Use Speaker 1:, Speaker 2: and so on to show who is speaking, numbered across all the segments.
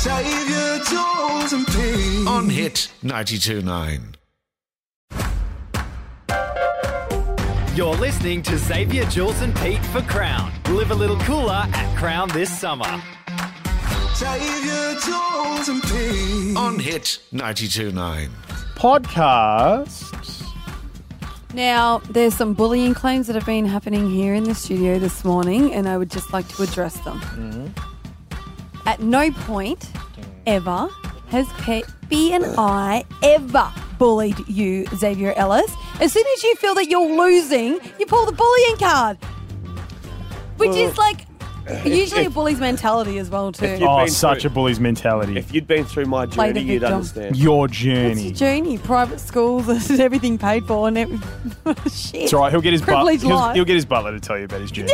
Speaker 1: Xavier, Jules and Pete.
Speaker 2: On Hit 92.9.
Speaker 3: You're listening to Xavier, Jules and Pete for Crown. Live a little cooler at Crown this summer.
Speaker 1: Xavier, Jules and Pete.
Speaker 2: On Hit 92.9.
Speaker 4: Podcast.
Speaker 5: Now, there's some bullying claims that have been happening here in the studio this morning, and I would just like to address them.
Speaker 4: Mm-hmm.
Speaker 5: At no point ever has B and I ever bullied you, Xavier Ellis. As soon as you feel that you're losing, you pull the bullying card. Which is like usually a bully's mentality as well too.
Speaker 4: Oh, such a bully's mentality.
Speaker 6: If you'd been through my
Speaker 5: Play the
Speaker 6: journey, you'd
Speaker 5: victim.
Speaker 6: understand.
Speaker 4: Your
Speaker 5: It's
Speaker 4: journey.
Speaker 5: a journey, private schools, and everything paid for, and shit.
Speaker 4: It's all right. He'll get his
Speaker 5: Privileged life.
Speaker 4: he'll get his butler to tell you about his journey.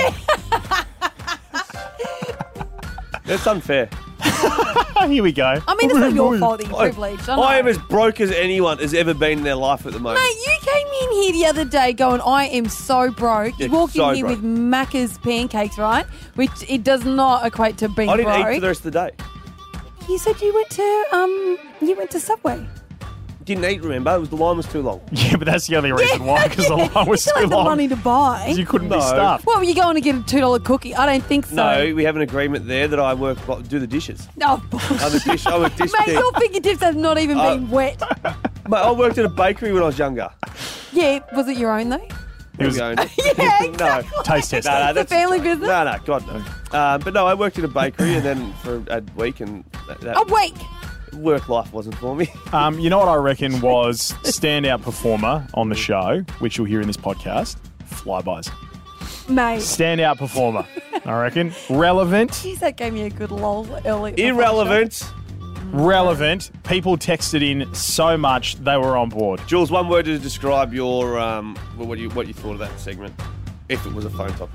Speaker 6: That's unfair.
Speaker 4: Here we go.
Speaker 5: I mean, it's not your fault that you're privileged.
Speaker 6: I am as broke as anyone has ever been in their life at the moment.
Speaker 5: Mate, you came in here the other day going, I am so broke.
Speaker 6: Yeah,
Speaker 5: You walked
Speaker 6: so
Speaker 5: in here
Speaker 6: broke.
Speaker 5: with Macca's pancakes, right? Which it does not equate to being
Speaker 6: I didn't
Speaker 5: broke.
Speaker 6: eat for the rest of the day.
Speaker 5: You said you went to Subway.
Speaker 6: Didn't eat, remember? The line was too long.
Speaker 4: Yeah, but that's the only reason why, because the line was
Speaker 5: You still
Speaker 4: too
Speaker 5: had the
Speaker 4: long.
Speaker 5: money to buy.
Speaker 4: You couldn't be
Speaker 6: No.
Speaker 4: stuffed.
Speaker 5: What, were you going to get a $2 cookie? I don't think so.
Speaker 6: No, we have an agreement there that I do the dishes.
Speaker 5: No, bullshit.
Speaker 6: I'm a dish
Speaker 5: Mate,
Speaker 6: kid.
Speaker 5: your fingertips have not even been wet.
Speaker 6: Mate, I worked at a bakery when I was younger.
Speaker 5: Yeah, was it your own though?
Speaker 4: It was
Speaker 6: Going,
Speaker 5: Yeah, exactly.
Speaker 6: No.
Speaker 4: taste test.
Speaker 6: No,
Speaker 5: It's a
Speaker 6: that's
Speaker 5: family
Speaker 6: joke.
Speaker 5: business?
Speaker 6: No, God, no. But no, I worked at a bakery and then for a week and that
Speaker 5: A week.
Speaker 6: work life wasn't for me.
Speaker 4: You know what I reckon was standout performer on the show, which you'll hear in this podcast? Flybys.
Speaker 5: Mate.
Speaker 4: Standout performer, I reckon. Relevant.
Speaker 5: Jeez, that gave me a good lol early.
Speaker 6: Irrelevant.
Speaker 4: Relevant. People texted in so much they were on board.
Speaker 6: Jules, one word to describe your what you thought of that segment, if it was a phone topic.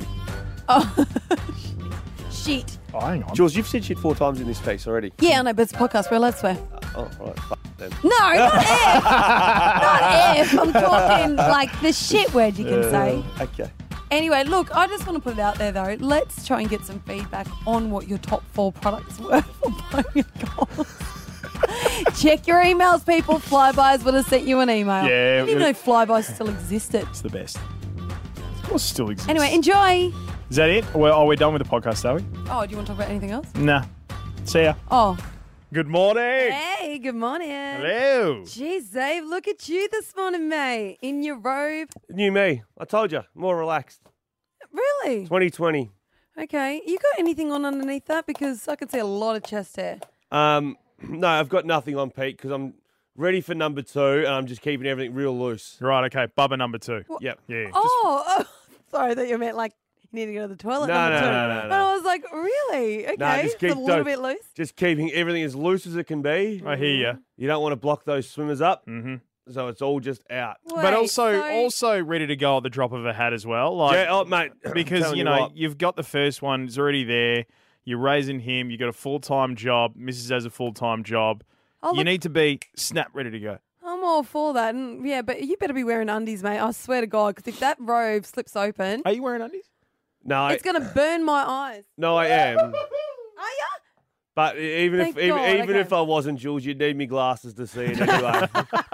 Speaker 5: Shit.
Speaker 4: Oh, hang on.
Speaker 6: Jules, you've said shit 4 times in this piece already.
Speaker 5: Yeah, I know, but it's a podcast. We're allowed to swear.
Speaker 6: Oh, right. Fuck then.
Speaker 5: No, not F. Not F. I'm talking like the shit word you can say.
Speaker 6: Okay.
Speaker 5: Anyway, look, I just want to put it out there, though. Let's try and get some feedback on what your top 4 products were for buying a goals. Check your emails, people. Flybys would have sent you an email.
Speaker 4: Yeah,
Speaker 5: I didn't even know Flybys still existed.
Speaker 4: It's the best. Of course, it still exists.
Speaker 5: Anyway, enjoy.
Speaker 4: Is that it? We're done with the podcast, are we?
Speaker 5: Oh, do you want to talk about anything else?
Speaker 4: Nah. See ya.
Speaker 5: Oh.
Speaker 4: Good morning.
Speaker 5: Hey, good morning.
Speaker 4: Hello.
Speaker 5: Jeez, Dave, look at you this morning, mate. In your robe.
Speaker 6: New me. I told you. More relaxed.
Speaker 5: Really?
Speaker 6: 2020.
Speaker 5: Okay. You got anything on underneath that? Because I could see a lot of chest hair.
Speaker 6: No, I've got nothing on, Pete, because I'm ready for number 2, and I'm just keeping everything real loose.
Speaker 4: Right, okay. Bubba number 2.
Speaker 6: Yep.
Speaker 4: Yeah.
Speaker 5: Oh, sorry, I thought you meant like you need to go to the toilet.
Speaker 6: No,
Speaker 5: number
Speaker 6: no,
Speaker 5: 2.
Speaker 6: no, no, no.
Speaker 5: And I was like, really? Okay,
Speaker 6: Nah, just
Speaker 5: it's
Speaker 6: keep
Speaker 5: a little
Speaker 6: those-
Speaker 5: bit loose.
Speaker 6: Just keeping everything as loose as it can be.
Speaker 4: I hear you.
Speaker 6: You don't want to block those swimmers up,
Speaker 4: Mm-hmm.
Speaker 6: so it's all just out.
Speaker 4: But
Speaker 5: Wait,
Speaker 4: also
Speaker 5: so-
Speaker 4: ready to go at the drop of a hat as well. Like,
Speaker 6: Yeah, oh, mate.
Speaker 4: because,
Speaker 6: telling
Speaker 4: you know,
Speaker 6: what.
Speaker 4: you've got the first one. It's already there. You're raising him. You've got a full-time job. Mrs. has a full-time job.
Speaker 5: Oh,
Speaker 4: You
Speaker 5: look,
Speaker 4: need to be snap ready to go.
Speaker 5: I'm all for that. And yeah, but you better be wearing undies, mate. I swear to God, because if that robe slips open,
Speaker 4: Are you wearing undies?
Speaker 6: No,
Speaker 5: it's going to burn my eyes.
Speaker 6: no, I am.
Speaker 5: Are ya?
Speaker 6: But even
Speaker 5: Thank
Speaker 6: if
Speaker 5: God,
Speaker 6: even
Speaker 5: okay.
Speaker 6: if I wasn't, Jules, you'd need me glasses to see it anyway.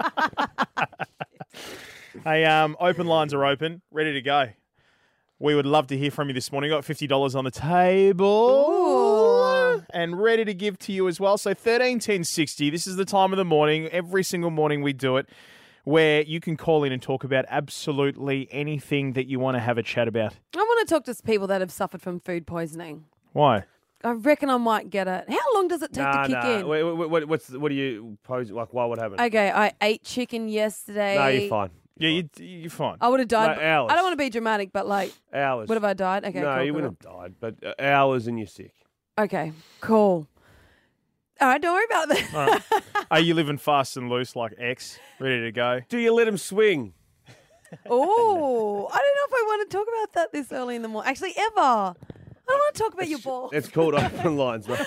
Speaker 4: Hey, open lines are open, ready to go. We would love to hear from you this morning. Got $50 on the table.
Speaker 5: Ooh.
Speaker 4: And ready to give to you as well. So 13 10 60. This is the time of the morning. Every single morning we do it, where you can call in and talk about absolutely anything that you want to have a chat about.
Speaker 5: I want to talk to people that have suffered from food poisoning.
Speaker 4: Why?
Speaker 5: I reckon I might get it. How long does it take to kick in?
Speaker 6: What do you pose? Like, why would happen?
Speaker 5: Okay, I ate chicken yesterday.
Speaker 6: No, you're fine.
Speaker 4: Yeah, you're fine.
Speaker 5: I would have died.
Speaker 6: No, hours.
Speaker 5: I don't want to be dramatic, but like,
Speaker 6: Hours.
Speaker 5: would have I died? Okay,
Speaker 6: no,
Speaker 5: cool,
Speaker 6: you
Speaker 5: cool.
Speaker 6: wouldn't have died, but hours and you're sick.
Speaker 5: Okay, cool. All right, don't worry about that.
Speaker 4: All right. Are you living fast and loose like X, ready to go?
Speaker 6: Do you let him swing?
Speaker 5: Oh, I don't know if I want to talk about that this early in the morning. Actually, ever. I don't want to talk about your ball.
Speaker 6: It's called open lines, mate.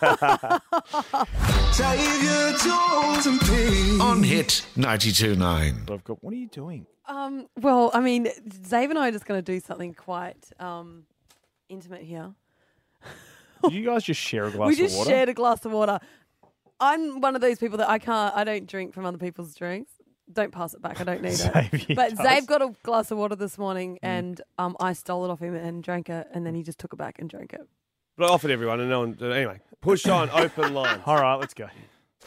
Speaker 1: Xavier, Jules and Pete.
Speaker 2: On Hit 92.9.
Speaker 4: I've got. What are you doing?
Speaker 5: Well, I mean, Zave and I are just going to do something quite intimate here.
Speaker 4: Did you guys just share a glass
Speaker 5: We
Speaker 4: of
Speaker 5: just
Speaker 4: water?
Speaker 5: shared a glass of water. I'm one of those people that I don't drink from other people's drinks. Don't pass it back. I don't need it.
Speaker 4: Xavier
Speaker 5: But
Speaker 4: does.
Speaker 5: Zabe got a glass of water this morning and I stole it off him and drank it, and then he just took it back and drank it.
Speaker 6: But I offered everyone and no one. Anyway, push on, open line.
Speaker 4: All right, let's go.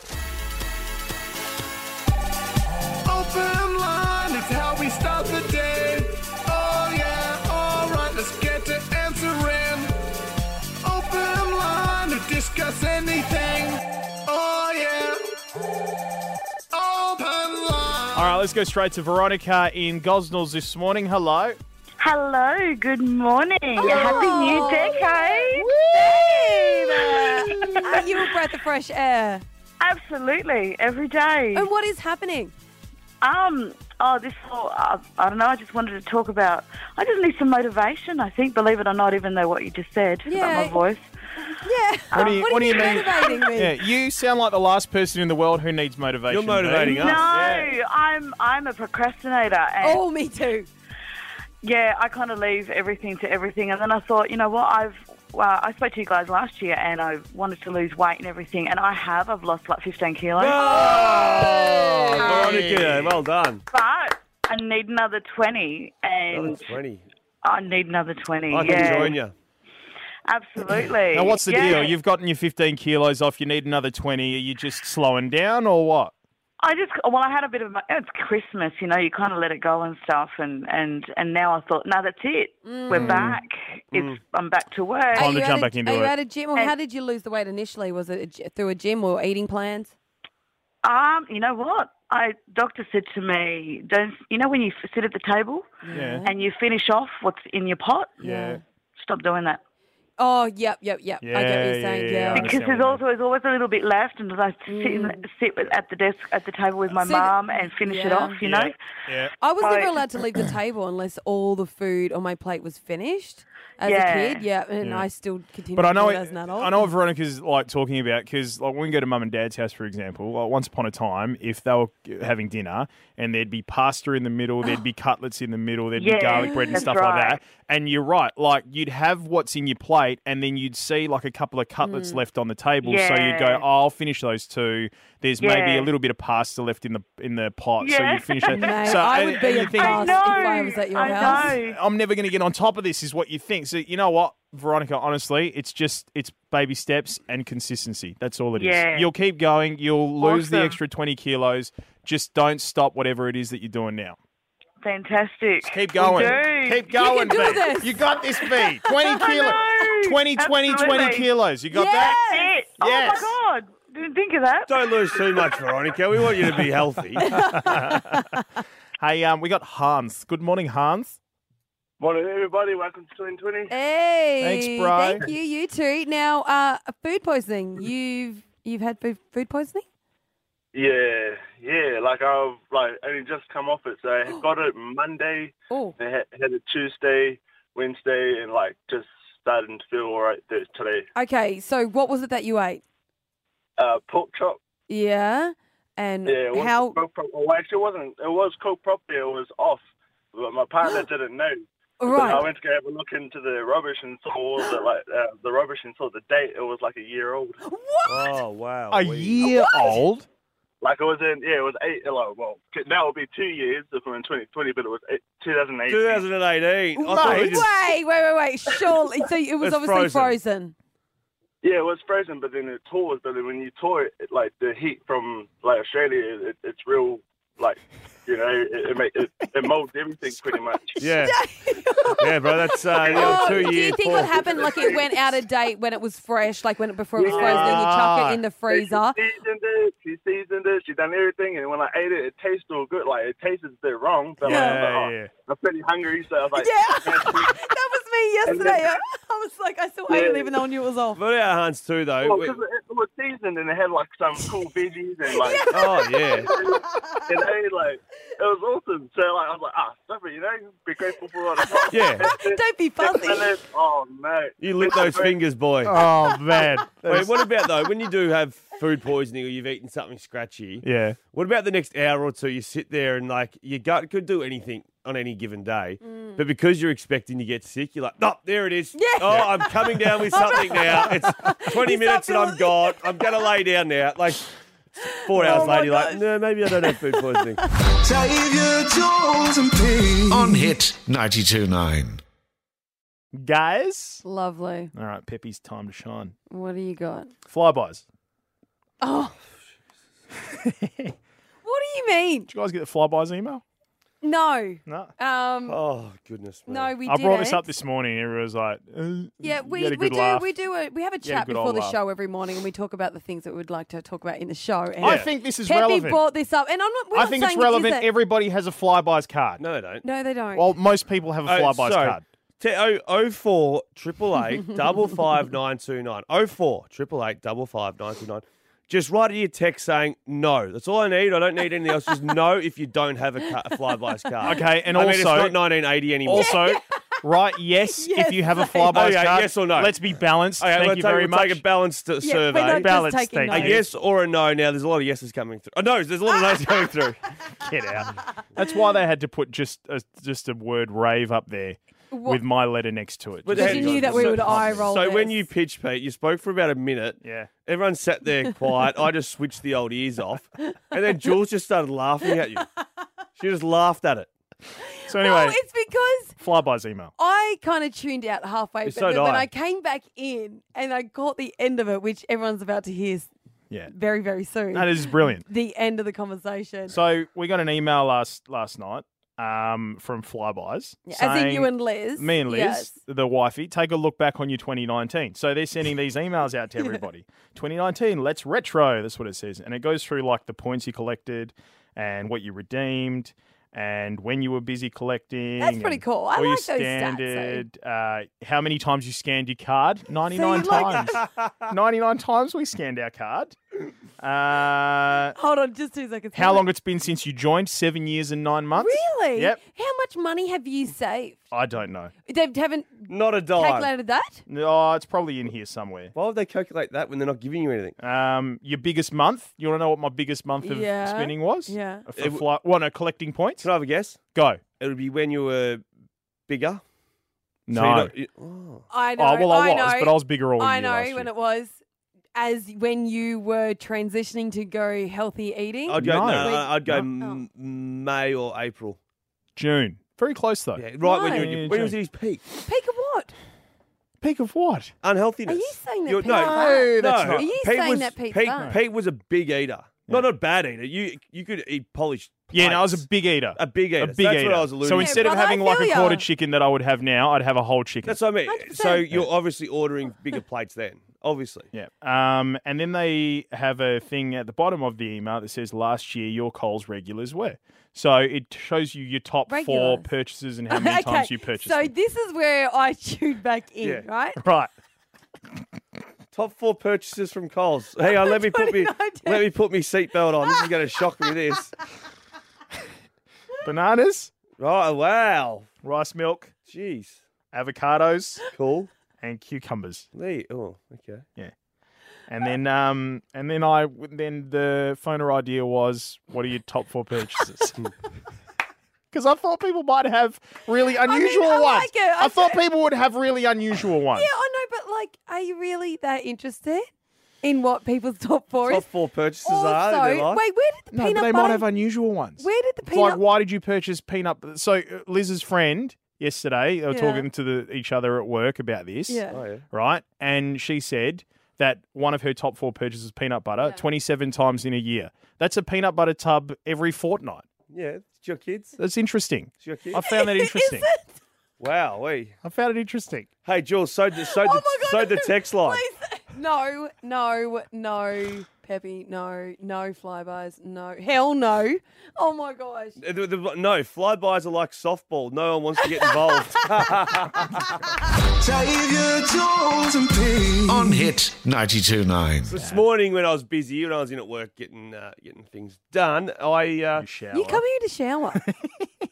Speaker 1: Open line is how we start the day. Oh yeah, all right, let's get to answering. Open line to discuss anything. Oh yeah, open line.
Speaker 4: All right, let's go straight to Veronica in Gosnells this morning. Hello.
Speaker 7: Hello, good morning. Happy New Decade.
Speaker 5: Are you a breath of fresh air?
Speaker 7: Absolutely, every day.
Speaker 5: And what is happening?
Speaker 7: This whole, I don't know, I just wanted to talk about, I just need some motivation, I think, believe it or not, even though what you just said
Speaker 5: Yeah.
Speaker 7: about my voice.
Speaker 5: Yeah.
Speaker 4: What do you mean?
Speaker 5: Motivating me?
Speaker 4: Yeah, you sound like the last person in the world who needs motivation.
Speaker 6: You're motivating
Speaker 4: Dave.
Speaker 6: us.
Speaker 7: No, I'm a procrastinator. And
Speaker 5: Oh, me too.
Speaker 7: yeah, I kind of leave everything to everything. And then I thought, you know what, I spoke to you guys last year and I wanted to lose weight and everything. And I've lost like 15 kilos.
Speaker 6: Oh, Veronica, well done.
Speaker 7: But I need another 20. And
Speaker 6: Another 20.
Speaker 7: I need another 20.
Speaker 6: I can join you.
Speaker 7: Absolutely.
Speaker 4: Now, what's the
Speaker 7: Yeah.
Speaker 4: deal? You've gotten your 15 kilos off. You need another 20. Are you just slowing down or what?
Speaker 7: I had a bit of it's Christmas, you know, you kind of let it go and stuff, and now I thought, no, that's it. We're back. I'm back to work.
Speaker 4: Time to
Speaker 5: you
Speaker 4: jump
Speaker 5: at
Speaker 4: back into
Speaker 5: Are you
Speaker 4: it.
Speaker 5: at a gym, or how did you lose the weight initially? Was it through a gym or eating plans?
Speaker 7: You know what? Doctor said to me, when you sit at the table
Speaker 4: Yeah.
Speaker 7: and you finish off what's in your pot,
Speaker 4: Yeah.
Speaker 7: stop doing that.
Speaker 5: Oh, yep. I get what you're saying.
Speaker 4: Yeah. I
Speaker 7: Because
Speaker 4: understand
Speaker 7: there's always a little bit left, and I sit at the desk at the table with my
Speaker 5: So
Speaker 7: mum and finish it
Speaker 5: yeah.
Speaker 7: off, you know.
Speaker 4: Yeah.
Speaker 5: I was
Speaker 7: Oh.
Speaker 5: never allowed to leave the table unless all the food on my plate was finished as
Speaker 7: Yeah.
Speaker 5: a kid. Yeah, and I still continue
Speaker 4: But I
Speaker 5: to
Speaker 4: know
Speaker 5: do it as an adult.
Speaker 4: I know what Veronica's like talking about, because like when we go to mum and dad's house, for example, like once upon a time, if they were having dinner and there'd be pasta in the middle, there'd be cutlets in the middle, there'd be
Speaker 7: Yeah,
Speaker 4: garlic bread and
Speaker 7: that's
Speaker 4: stuff like
Speaker 7: right.
Speaker 4: that. And you're right, like you'd have what's in your plate, and then you'd see like a couple of cutlets left on the table, so you'd go,
Speaker 7: Yeah.
Speaker 4: "Oh, I'll finish those two." There's maybe
Speaker 7: Yeah.
Speaker 4: a little bit of pasta left in the pot, so
Speaker 7: Yeah.
Speaker 4: you finish it.
Speaker 5: Mate,
Speaker 4: So
Speaker 5: I
Speaker 4: and-
Speaker 5: would be
Speaker 4: and
Speaker 5: a
Speaker 4: you think,
Speaker 5: bust if I was at your house.
Speaker 7: I know.
Speaker 4: I'm never going to get on top of this, is what you think. So you know what, Veronica, honestly, it's baby steps and consistency. That's all it is.
Speaker 7: Yeah.
Speaker 4: You'll keep going. You'll lose the
Speaker 7: Awesome.
Speaker 4: extra 20 kilos. Just don't stop whatever it is that you're doing now.
Speaker 7: Fantastic.
Speaker 4: Keep going.
Speaker 7: Will do.
Speaker 4: Keep going,
Speaker 5: can do
Speaker 4: V.
Speaker 5: this.
Speaker 4: You got this, V. 20 kilos.
Speaker 7: know.
Speaker 4: 20, 20
Speaker 7: Absolutely.
Speaker 4: kilos. You got
Speaker 5: Yeah.
Speaker 4: that?
Speaker 7: That's it.
Speaker 4: Yes.
Speaker 7: Oh my God. Didn't think of that.
Speaker 6: Don't lose too much, Veronica. We want you to be healthy.
Speaker 4: Hey, we got Hans. Good morning, Hans.
Speaker 8: Morning, everybody. Welcome to 2020.
Speaker 5: Hey,
Speaker 4: Thanks, bro.
Speaker 5: Thank you. You too. Now, food poisoning. You've had food poisoning?
Speaker 8: Yeah. Like I've only just come off it, so I got it Monday,
Speaker 5: Oh,
Speaker 8: and had it Tuesday, Wednesday, and just starting to feel all right today.
Speaker 5: okay. So, what was it that you ate?
Speaker 8: Pork chop.
Speaker 5: Yeah, and
Speaker 8: Yeah. It wasn't
Speaker 5: how?
Speaker 8: cooked well, actually, it wasn't. It was cooked properly. It was off, but my partner didn't know. So I
Speaker 5: Right.
Speaker 8: went to go have a look into the rubbish and saw the rubbish and saw the date. It was like a year old.
Speaker 6: Oh, wow.
Speaker 4: A year old?
Speaker 8: Like it was it was 8. Well, now it'll be 2 years if we're in 2020, but it was 2018.
Speaker 6: 2018. I thought we
Speaker 4: Mate.
Speaker 6: just...
Speaker 5: Wait. Surely. So it was
Speaker 6: It's
Speaker 5: obviously
Speaker 6: frozen.
Speaker 5: frozen.
Speaker 8: Yeah, it was frozen, but then it thaws. But then when you thaw it, the heat from Australia, it's real. It molds everything pretty much.
Speaker 6: Yeah. Yeah, bro, that's
Speaker 5: Oh,
Speaker 6: 2
Speaker 5: do you
Speaker 6: years.
Speaker 5: think what happened? Like it went out of date when it was fresh, like before it was frozen, and you chuck it in the freezer.
Speaker 8: She seasoned it. She done everything, and when I ate it, it tasted all good. Like it tasted a bit wrong, but
Speaker 4: Yeah.
Speaker 8: I'm pretty hungry, so I was like,
Speaker 5: Yeah, that was me yesterday. I was like, I still ate it even though I knew it was off.
Speaker 6: But our Hans too, though.
Speaker 8: Well, because it was seasoned and it had some cool veggies and
Speaker 6: Oh, yeah.
Speaker 8: it was awesome. So I was like, stop it, be grateful for what I got.
Speaker 6: Yeah.
Speaker 5: Don't be fussy.
Speaker 8: And then, oh, mate.
Speaker 6: You lick those fingers, boy.
Speaker 4: Oh, man.
Speaker 6: Wait, what about, though, when you do have food poisoning or you've eaten something scratchy.
Speaker 4: Yeah.
Speaker 6: What about the next hour or two? You sit there and like your gut could do anything on any given day, but because you're expecting to get sick, you're like, no, there it is.
Speaker 5: Yeah.
Speaker 6: Oh, I'm coming down with something now. It's 20 minutes and I'm gone. I'm going to lay down now. Like 4 hours later, you're like, no, maybe I don't have food poisoning.
Speaker 1: Xavier Jules and Pete.
Speaker 2: On Hit 92.9.
Speaker 4: Guys.
Speaker 5: Lovely.
Speaker 4: All right, Peppy's time to shine.
Speaker 5: What do you got?
Speaker 4: Flybys.
Speaker 5: Oh. What do you mean?
Speaker 4: Did you guys get the Flybys email?
Speaker 5: No.
Speaker 4: No.
Speaker 6: Oh, goodness me.
Speaker 5: No, we
Speaker 4: I
Speaker 5: didn't.
Speaker 4: brought this up this morning and everyone was like,
Speaker 5: Yeah,
Speaker 4: you
Speaker 5: we
Speaker 4: had a good
Speaker 5: do.
Speaker 4: laugh.
Speaker 5: We have a chat
Speaker 4: good
Speaker 5: before
Speaker 4: old
Speaker 5: the
Speaker 4: laugh.
Speaker 5: show every morning, and we talk about the things that we'd like to talk about in the show. And
Speaker 4: I think this is
Speaker 5: Peppy
Speaker 4: relevant.
Speaker 5: brought this up, and I'm not. We're
Speaker 4: I
Speaker 5: not
Speaker 4: think it's
Speaker 5: saying
Speaker 4: relevant.
Speaker 5: It isn't.
Speaker 4: Everybody has a Flybys card.
Speaker 6: No, they don't.
Speaker 5: No, they don't.
Speaker 4: Well, most people have a Flybys card.
Speaker 6: 04 888 55929. 04 888 55929. Just write your text saying no. That's all I need. I don't need anything else. Just no if you don't have a Flybys card.
Speaker 4: Okay, and
Speaker 6: I mean,
Speaker 4: also
Speaker 6: it's not 1980 anymore.
Speaker 4: Also, right? Yes, if you have a Flybys
Speaker 6: Okay,
Speaker 4: card.
Speaker 6: yes or no?
Speaker 4: Let's be balanced.
Speaker 6: Okay,
Speaker 4: Thank you very
Speaker 6: we'll
Speaker 4: much.
Speaker 6: take a balanced survey.
Speaker 5: we're not just
Speaker 4: Balanced,
Speaker 5: taking
Speaker 4: thank
Speaker 6: A
Speaker 5: notes.
Speaker 4: you.
Speaker 6: yes or a no. Now, there's a lot of yeses coming through. Oh, no, there's a lot of no's coming through.
Speaker 4: Get out. That's why they had to put just a word rave up there with my letter next to it.
Speaker 6: But
Speaker 5: Because
Speaker 6: hang
Speaker 5: you
Speaker 6: on.
Speaker 5: knew that we would eye roll.
Speaker 6: So when
Speaker 5: this.
Speaker 6: you pitched, Pete, you spoke for about a minute.
Speaker 4: Yeah.
Speaker 6: Everyone sat there quiet. I just switched the old ears off. And then Jules just started laughing at you. She just laughed at it.
Speaker 4: So anyway,
Speaker 5: Well, it's because
Speaker 4: Flybys email.
Speaker 5: I kind of tuned out halfway, but
Speaker 6: So did
Speaker 5: when
Speaker 6: I.
Speaker 5: I came back in and I caught the end of it, which everyone's about to hear
Speaker 4: Yeah.
Speaker 5: very, very soon.
Speaker 4: That is brilliant.
Speaker 5: The end of the conversation.
Speaker 4: So we got an email last night from Flybys.
Speaker 5: As in
Speaker 4: saying-
Speaker 5: you and Liz.
Speaker 4: Me and Liz,
Speaker 5: Yes.
Speaker 4: the wifey, take a look back on your 2019. So they're sending these emails out to everybody. 2019, let's retro. That's what it says. And it goes through like the points you collected and what you redeemed and when you were busy collecting.
Speaker 5: That's pretty
Speaker 4: and
Speaker 5: cool. I
Speaker 4: all your
Speaker 5: like those stats,
Speaker 4: standard, how many times you scanned your card? 99
Speaker 5: So you like-
Speaker 4: times. 99 times we scanned our card.
Speaker 5: Hold on, just 2 seconds.
Speaker 4: How long it's been since you joined? 7 years and 9 months?
Speaker 5: Really?
Speaker 4: Yep.
Speaker 5: How much money have you saved?
Speaker 4: I don't know.
Speaker 5: They haven't
Speaker 6: Not a dime.
Speaker 5: calculated that?
Speaker 4: No, it's probably in here somewhere.
Speaker 6: Why would they calculate that when they're not giving you anything?
Speaker 4: Your biggest month? You want to know what my biggest month of
Speaker 5: Yeah.
Speaker 4: spending was?
Speaker 5: Yeah.
Speaker 4: No, collecting points?
Speaker 6: Can I have a guess?
Speaker 4: Go.
Speaker 6: It would be when you were bigger.
Speaker 4: No.
Speaker 6: So you're not- you-
Speaker 5: I know.
Speaker 4: Oh, well, I was,
Speaker 5: know.
Speaker 4: but I was bigger all
Speaker 5: I
Speaker 4: year
Speaker 5: know
Speaker 4: last
Speaker 5: when
Speaker 4: year.
Speaker 5: it was as when you were transitioning to go healthy eating.
Speaker 6: I'd go,
Speaker 4: No.
Speaker 6: I'd go
Speaker 5: No.
Speaker 6: May or April.
Speaker 4: June. Very close, though.
Speaker 6: Yeah, right when,
Speaker 5: No.
Speaker 6: when it was at his peak.
Speaker 5: Peak of what?
Speaker 4: Peak of what?
Speaker 6: Unhealthiness.
Speaker 5: Are you saying that
Speaker 6: You're-
Speaker 5: Pete's
Speaker 6: no,
Speaker 5: fat?
Speaker 4: No, that's
Speaker 6: no.
Speaker 4: not.
Speaker 5: Are you
Speaker 6: Pete
Speaker 5: saying
Speaker 6: was,
Speaker 5: that Pete's
Speaker 6: Pete,
Speaker 5: fat?
Speaker 6: Pete was a big eater. Not a bad eater. You could eat polished
Speaker 4: Yeah, no, I was
Speaker 6: plates.
Speaker 4: a big eater.
Speaker 6: A big eater.
Speaker 4: A big
Speaker 6: That's
Speaker 4: eater.
Speaker 6: what I was alluding
Speaker 4: So
Speaker 6: to.
Speaker 4: instead of
Speaker 5: brother,
Speaker 4: having
Speaker 5: I
Speaker 4: like
Speaker 5: feel
Speaker 4: a
Speaker 5: ya.
Speaker 4: quarter chicken that I would have now, I'd have a whole chicken.
Speaker 6: That's what I mean.
Speaker 5: 100%.
Speaker 6: So you're obviously ordering bigger plates then. Obviously.
Speaker 4: Yeah. And then they have a thing at the bottom of the email that says last year your Coles regulars were. So it shows you your top 4
Speaker 5: Regulars.
Speaker 4: purchases and how many times you purchased.
Speaker 5: So
Speaker 4: them.
Speaker 5: this is where I tuned back in,
Speaker 6: Yeah.
Speaker 5: right?
Speaker 4: Right.
Speaker 6: Top 4 purchases from Coles. Hang on, let me put me
Speaker 5: 29
Speaker 6: seatbelt on. This is going to shock me. This.
Speaker 4: Bananas,
Speaker 6: Right. Wow.
Speaker 4: rice milk,
Speaker 6: Jeez.
Speaker 4: avocados,
Speaker 6: Cool.
Speaker 4: and cucumbers.
Speaker 6: Oh, okay.
Speaker 4: And then then the phoner idea was, what are your top 4 purchases? Because I thought people might have really unusual
Speaker 5: I
Speaker 4: ones.
Speaker 5: like it.
Speaker 4: I thought people would have really unusual ones.
Speaker 5: Yeah, I know, but like, are you really that interested in what people's top 4
Speaker 6: Top
Speaker 5: is?
Speaker 6: 4 purchases
Speaker 5: Also,
Speaker 6: are in their life.
Speaker 5: wait, where did the
Speaker 4: No,
Speaker 5: peanut
Speaker 4: but they
Speaker 5: butter?
Speaker 4: might have unusual ones.
Speaker 5: Where did the
Speaker 4: It's
Speaker 5: peanut?
Speaker 4: like, why did you purchase peanut? So Liz's friend yesterday, they were
Speaker 5: Yeah.
Speaker 4: talking to each other at work about this.
Speaker 5: Yeah.
Speaker 6: Oh, yeah.
Speaker 4: Right, and she said that one of her top 4 purchases is peanut butter,
Speaker 5: Yeah.
Speaker 4: 27 times in a year. That's a peanut butter tub every fortnight.
Speaker 6: Yeah. It's your kids.
Speaker 4: That's interesting.
Speaker 6: It's your kids.
Speaker 4: I found that interesting.
Speaker 5: Is it?
Speaker 6: Wow. Wee.
Speaker 4: I found it interesting.
Speaker 6: Hey, Jules, so
Speaker 5: Oh my God,
Speaker 6: the text line.
Speaker 5: Please. No, Peppy, no flybys, no, hell no. Oh my gosh.
Speaker 6: No, flybys are like softball. No one wants to get involved.
Speaker 1: Xavier Jules and Pete.
Speaker 2: On Hit 92.9.
Speaker 6: This morning when I was busy, when I was in at work getting things done, I
Speaker 4: Shower.
Speaker 5: You come here to shower.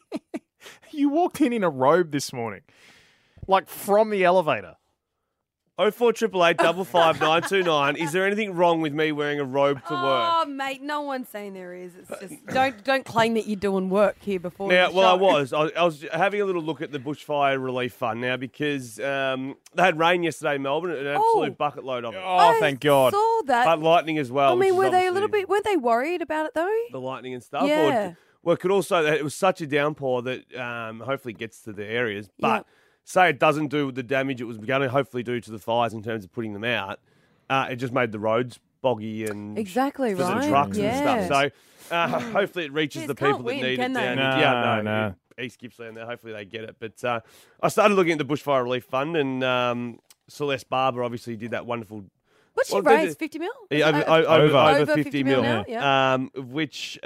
Speaker 4: You walked in a robe this morning, like from the elevator.
Speaker 6: 0488 555 929. Is there anything wrong with me wearing a robe to work?
Speaker 5: Oh, mate, no one's saying there is. It's just don't claim that you're doing work here before.
Speaker 6: Now,
Speaker 5: the
Speaker 6: well,
Speaker 5: show.
Speaker 6: I was having a little look at the Bushfire Relief Fund now because they had rain yesterday in Melbourne, an absolute bucket load of it.
Speaker 4: Oh, thank God.
Speaker 5: Saw that.
Speaker 6: But lightning as well.
Speaker 5: I mean,
Speaker 6: which
Speaker 5: were
Speaker 6: is
Speaker 5: they a little
Speaker 6: obviously
Speaker 5: bit? Weren't they worried about it though?
Speaker 6: the lightning and stuff?
Speaker 5: Yeah.
Speaker 6: Well, it could also it was such a downpour that hopefully gets to the areas, but.
Speaker 5: Yeah.
Speaker 6: Say it doesn't do the damage it was going to hopefully do to the fires in terms of putting them out. It just made the roads boggy and
Speaker 5: Exactly
Speaker 6: for
Speaker 5: right.
Speaker 6: the trucks
Speaker 5: Yeah.
Speaker 6: and stuff. So hopefully it reaches
Speaker 5: Kids
Speaker 6: the people
Speaker 5: can't
Speaker 6: that
Speaker 5: win,
Speaker 6: need
Speaker 5: can
Speaker 6: it.
Speaker 5: they?
Speaker 6: Down.
Speaker 4: No,
Speaker 6: Yeah,
Speaker 4: no.
Speaker 6: East Gippsland there. Hopefully they get it. But I started looking at the Bushfire Relief Fund and Celeste Barber obviously did that wonderful.
Speaker 5: What she
Speaker 6: Well, they
Speaker 5: raised?
Speaker 6: did-
Speaker 5: 50 mil?
Speaker 6: Yeah,
Speaker 4: Over
Speaker 6: over 50 mil.
Speaker 5: now, yeah.
Speaker 6: Which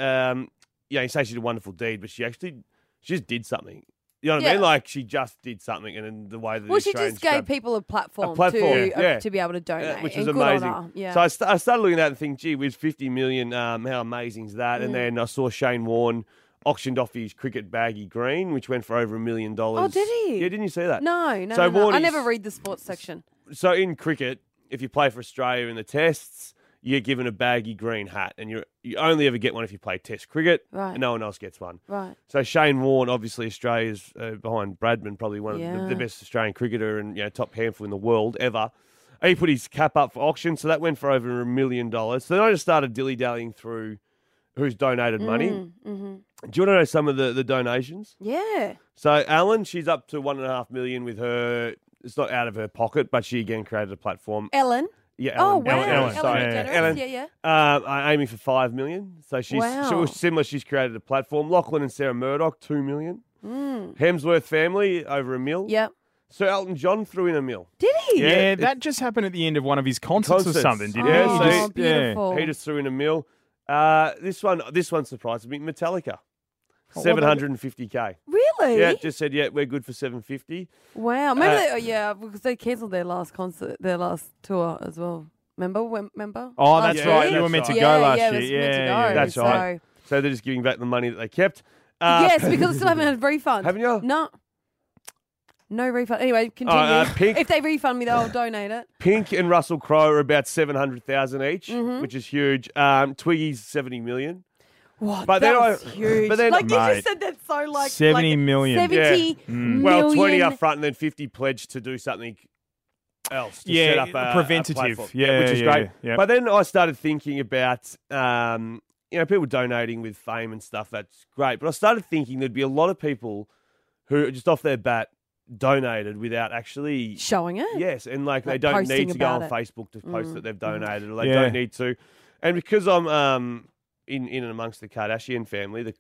Speaker 6: you say she did a wonderful deed, but she just did something. You know what I
Speaker 5: Yeah.
Speaker 6: mean? Like she just did something, and in the way that
Speaker 5: Well,
Speaker 6: the
Speaker 5: she
Speaker 6: Australians
Speaker 5: just gave
Speaker 6: grab-
Speaker 5: people a platform,
Speaker 6: yeah.
Speaker 5: to be able to donate,
Speaker 6: which is
Speaker 5: and good on
Speaker 6: amazing.
Speaker 5: her. Yeah.
Speaker 6: So I started looking at that and thinking, gee, with 50 million, how amazing is that? And then I saw Shane Warne auctioned off his cricket baggy green, which went for over $1 million.
Speaker 5: Oh, did he?
Speaker 6: Yeah, didn't you see that?
Speaker 5: no.
Speaker 6: So
Speaker 5: I
Speaker 6: Warnie's-
Speaker 5: never read the sports section.
Speaker 6: So in cricket, if you play for Australia in the tests, you're given a baggy green hat, and you only ever get one if you play Test cricket,
Speaker 5: Right.
Speaker 6: and no one else gets one.
Speaker 5: Right.
Speaker 6: So Shane Warne, obviously Australia's behind Bradman, probably one of
Speaker 5: Yeah.
Speaker 6: the best Australian cricketer and top handful in the world ever. He put his cap up for auction, so that went for over $1 million. So then I just started dilly-dallying through who's donated money.
Speaker 5: Mm-hmm.
Speaker 6: Do you want to know some of the donations?
Speaker 5: Yeah.
Speaker 6: So Alan, she's up to $1.5 million with her. It's not out of her pocket, but she again created a platform.
Speaker 5: Ellen.
Speaker 6: Yeah,
Speaker 5: Oh,
Speaker 6: Ellen.
Speaker 5: wow.
Speaker 4: Ellen,
Speaker 6: Sorry,
Speaker 5: DeGeneres.
Speaker 6: Ellen.
Speaker 5: Yeah.
Speaker 6: I'm aiming for $5 million. So she
Speaker 5: Wow.
Speaker 6: was similar. She's created a platform. Lachlan and Sarah Murdoch, $2 million.
Speaker 5: Mm.
Speaker 6: Hemsworth family over $1 million.
Speaker 5: Yep.
Speaker 6: Sir Elton John threw in $1 million.
Speaker 5: Did he?
Speaker 4: Yeah, that just happened at the end of one of his concerts or
Speaker 6: Concerts.
Speaker 4: something, didn't
Speaker 6: Yeah,
Speaker 4: he?
Speaker 6: so
Speaker 4: He
Speaker 5: Oh,
Speaker 4: just-
Speaker 5: beautiful.
Speaker 6: He just threw in $1 million. This one surprised me. Metallica,
Speaker 4: Oh,
Speaker 6: $750K.
Speaker 5: Really?
Speaker 6: Yeah, just said we're good for $750.
Speaker 5: Wow. Maybe because they cancelled their last concert, their last tour as well. Remember?
Speaker 4: Oh,
Speaker 5: Last
Speaker 4: that's
Speaker 6: Yeah,
Speaker 4: right.
Speaker 6: that's
Speaker 4: You were meant to
Speaker 6: right.
Speaker 4: go last
Speaker 5: yeah,
Speaker 4: year.
Speaker 5: it was meant to go.
Speaker 6: That's
Speaker 5: so.
Speaker 6: right. So they're just giving back the money that they kept.
Speaker 5: Yes, because I still haven't had a refund.
Speaker 6: Haven't you?
Speaker 5: No. No refund. Anyway, continue.
Speaker 6: Pink-
Speaker 5: If they refund me, I'll donate it.
Speaker 6: Pink and Russell Crowe are about 700,000 each,
Speaker 5: Mm-hmm.
Speaker 6: which is huge. Twiggy's 70 million.
Speaker 5: What?
Speaker 6: But then
Speaker 5: That's
Speaker 6: I-
Speaker 5: huge.
Speaker 6: but then-
Speaker 5: like you
Speaker 4: Mate,
Speaker 5: just said that so like
Speaker 4: 70 million.
Speaker 5: 70
Speaker 6: Well, 20
Speaker 5: million.
Speaker 6: up front and then 50 pledged to do something else. To
Speaker 4: Yeah,
Speaker 6: set up a
Speaker 4: preventative.
Speaker 6: platform.
Speaker 4: Yeah,
Speaker 6: which is
Speaker 4: yeah,
Speaker 6: great.
Speaker 4: yeah.
Speaker 6: But then I started thinking about, people donating with fame and stuff. That's great. But I started thinking there'd be a lot of people who just off their bat donated without actually
Speaker 5: Showing it.
Speaker 6: Yes, and they
Speaker 5: Like
Speaker 6: don't
Speaker 5: posting
Speaker 6: need to go on
Speaker 5: about it.
Speaker 6: Facebook to post that they've donated, or they
Speaker 4: Yeah.
Speaker 6: don't need to. And because I'm in and amongst the Kardashian family,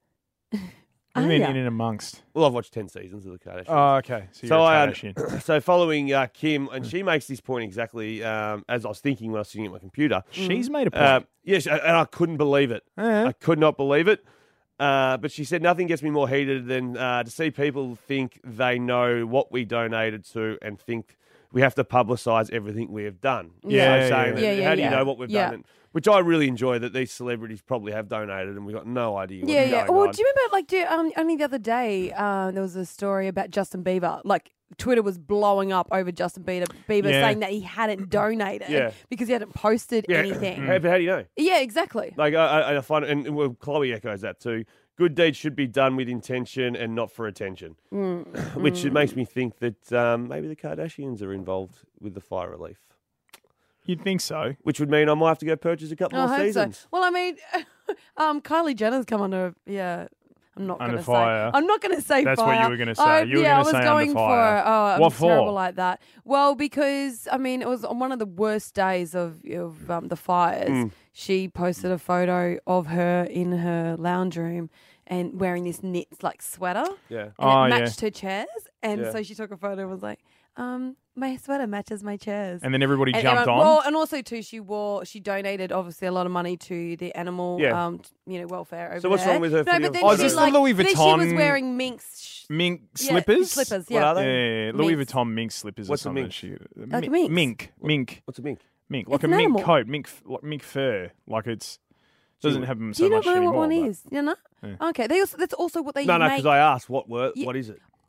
Speaker 4: I mean,
Speaker 5: yeah.
Speaker 4: in and amongst.
Speaker 6: I've watched 10 seasons of the Kardashians.
Speaker 4: Oh, okay. So you're
Speaker 6: So
Speaker 4: a
Speaker 6: I
Speaker 4: Kardashian.
Speaker 6: so following Kim, and she makes this point exactly as I was thinking when I was sitting at my computer.
Speaker 4: She's made a point.
Speaker 6: Yes, and I couldn't believe it.
Speaker 4: Yeah.
Speaker 6: I could not believe it. But she said nothing gets me more heated than to see people think they know what we donated to and think we have to publicise everything we have done.
Speaker 4: Yeah,
Speaker 6: So saying
Speaker 4: yeah.
Speaker 6: that,
Speaker 5: Yeah,
Speaker 6: how do you
Speaker 5: yeah.
Speaker 6: know what we've
Speaker 5: Yeah.
Speaker 6: done? Which I really enjoy that these celebrities probably have donated and we've got no idea what's
Speaker 5: Yeah.
Speaker 6: going
Speaker 5: Well,
Speaker 6: on.
Speaker 5: do you remember, only the other day, there was a story about Justin Bieber. Like, Twitter was blowing up over Justin Bieber
Speaker 4: Yeah.
Speaker 5: saying that he hadn't donated
Speaker 6: Yeah.
Speaker 5: because he hadn't posted anything.
Speaker 6: How do you know?
Speaker 5: Yeah, exactly.
Speaker 6: Like I find, and well, Chloe echoes that too. Good deeds should be done with intention and not for attention, which it makes me think that maybe the Kardashians are involved with the fire relief,
Speaker 4: You'd think so.
Speaker 6: which would mean I might have to go purchase a couple
Speaker 5: I
Speaker 6: more
Speaker 5: hope
Speaker 6: seasons.
Speaker 5: so. Well, I mean, Kylie Jenner's come under, I'm not going
Speaker 4: Under
Speaker 5: to say.
Speaker 4: fire.
Speaker 5: I'm not going to say
Speaker 4: That's
Speaker 5: fire.
Speaker 4: what you were gonna say. You were
Speaker 5: yeah,
Speaker 4: gonna
Speaker 5: I was
Speaker 4: say under
Speaker 5: going
Speaker 4: fire.
Speaker 5: for. Oh, I'm
Speaker 4: What for?
Speaker 5: terrible like that. Well, because I mean, it was on one of the worst days of the fires. She posted a photo of her in her lounge room and wearing this knit sweater.
Speaker 6: Yeah.
Speaker 5: And
Speaker 4: Oh,
Speaker 5: it
Speaker 4: yeah.
Speaker 5: matched her chairs, and
Speaker 6: Yeah.
Speaker 5: so she took a photo and was like, my sweater matches my chairs.
Speaker 4: And then everybody
Speaker 5: And
Speaker 4: jumped
Speaker 5: everyone-
Speaker 4: on.
Speaker 5: Well, and also too, she donated obviously a lot of money to the animal,
Speaker 6: Yeah.
Speaker 5: welfare over
Speaker 6: So what's
Speaker 5: there.
Speaker 6: wrong with her
Speaker 5: No,
Speaker 6: photo?
Speaker 5: but then
Speaker 6: Oh,
Speaker 4: is
Speaker 5: she
Speaker 4: this the Louis
Speaker 5: then she was
Speaker 4: Vuitton
Speaker 5: wearing minks.
Speaker 4: Mink
Speaker 5: Yeah,
Speaker 4: slippers?
Speaker 5: slippers,
Speaker 6: What
Speaker 5: yeah.
Speaker 6: are they?
Speaker 4: Yeah, Louis
Speaker 5: Minks.
Speaker 4: Vuitton mink slippers
Speaker 6: What's a
Speaker 4: or something.
Speaker 6: mink?
Speaker 5: Like a minx.
Speaker 4: Mink.
Speaker 6: What's a mink?
Speaker 4: Mink. Like
Speaker 5: It's
Speaker 4: a
Speaker 5: an
Speaker 4: mink
Speaker 5: animal.
Speaker 4: coat. Mink fur. Like it's... Doesn't have them
Speaker 5: Do
Speaker 4: so
Speaker 5: you not
Speaker 4: much
Speaker 5: know
Speaker 4: anymore.
Speaker 5: what one
Speaker 4: but-
Speaker 5: is? You know? Okay, that's also what they
Speaker 6: No,
Speaker 5: make.
Speaker 6: because I asked what
Speaker 5: Yeah.
Speaker 6: what is it?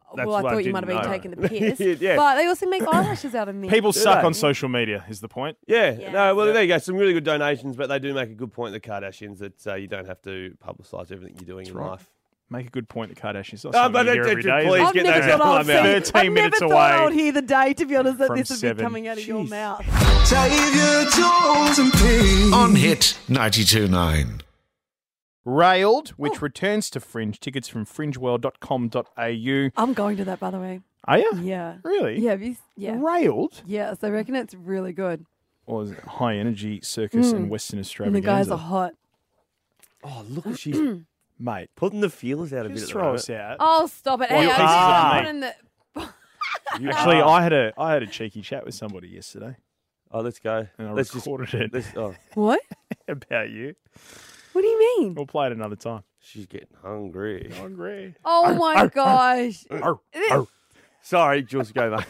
Speaker 6: That's
Speaker 5: well, I
Speaker 6: what I
Speaker 5: thought you might have been
Speaker 6: didn't
Speaker 5: taking the piss.
Speaker 6: Yeah.
Speaker 5: But they also make eyelashes out of mint.
Speaker 4: People suck
Speaker 6: they?
Speaker 4: on social media, is the point.
Speaker 6: Yeah.
Speaker 5: Yeah.
Speaker 6: No, well, there you go. Some really good donations, but they do make a good point, the Kardashians, that you don't have to publicise everything you're doing in
Speaker 4: right.
Speaker 6: life.
Speaker 4: Make a good point, the Kardashians. Not
Speaker 6: Oh,
Speaker 4: something
Speaker 6: but
Speaker 4: you hear
Speaker 6: it-
Speaker 4: every
Speaker 6: it-
Speaker 4: day, is
Speaker 6: please
Speaker 4: it?
Speaker 5: I've
Speaker 6: get
Speaker 5: never
Speaker 6: that out
Speaker 5: thought
Speaker 6: of my
Speaker 5: I'd
Speaker 6: mouth.
Speaker 5: see-
Speaker 4: 13
Speaker 5: I've
Speaker 4: minutes
Speaker 5: never thought
Speaker 4: away
Speaker 5: I would hear the day, to be honest, that
Speaker 4: from
Speaker 5: this would be
Speaker 4: 7.
Speaker 5: coming out of your
Speaker 6: Jeez.
Speaker 5: mouth.
Speaker 1: Xavier, Jules, and Pete.
Speaker 2: On Hit 92.9.
Speaker 4: Railed, which returns to Fringe. Tickets from fringeworld.com.au.
Speaker 5: I'm going to that, by the way.
Speaker 4: Are you?
Speaker 5: Yeah.
Speaker 4: Really?
Speaker 5: Yeah. Yeah.
Speaker 4: Railed?
Speaker 5: Yes, I reckon it's really good.
Speaker 4: Or is it High Energy Circus in Western Australia?
Speaker 5: And the guys are hot.
Speaker 6: Oh, look at she's
Speaker 4: Mate,
Speaker 6: putting the feelers out a bit
Speaker 4: just
Speaker 6: at the
Speaker 4: throw
Speaker 6: moment.
Speaker 4: us out.
Speaker 5: Oh, stop it.
Speaker 4: Well,
Speaker 5: Hey,
Speaker 4: you're
Speaker 5: I
Speaker 4: pissing
Speaker 5: think
Speaker 4: me.
Speaker 5: put in the...
Speaker 4: Actually, I had a cheeky chat with somebody yesterday,
Speaker 6: Oh, let's go.
Speaker 4: and I
Speaker 6: Let's just.
Speaker 4: recorded it
Speaker 6: Let's, oh,
Speaker 5: What?
Speaker 4: about you.
Speaker 5: What do you mean?
Speaker 4: We'll play it another time.
Speaker 6: she's getting hungry.
Speaker 4: Hungry.
Speaker 5: Oh, my gosh.
Speaker 6: Sorry, Jules, go, mate.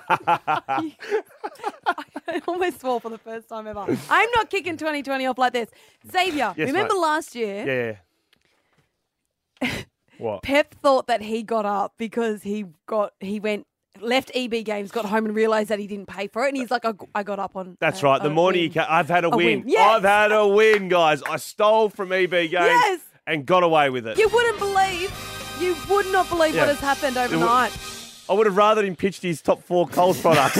Speaker 5: I almost swore for the first time ever. I'm not kicking 2020 off like this. Xavier,
Speaker 6: Yes,
Speaker 5: remember
Speaker 6: mate.
Speaker 5: last year?
Speaker 6: Yeah.
Speaker 4: What?
Speaker 5: Pep thought that he got up because he left EB Games, got home and realised that he didn't pay for it. And he's like, I got up on.
Speaker 6: That's right. The morning you
Speaker 5: win.
Speaker 6: I've had a win.
Speaker 5: win. Yes.
Speaker 6: I've had a win, guys. I stole from EB Games
Speaker 5: Yes.
Speaker 6: and got away with it.
Speaker 5: You would not believe
Speaker 6: Yeah.
Speaker 5: what has happened overnight.
Speaker 6: I would have rather him pitched his top 4 Coles products.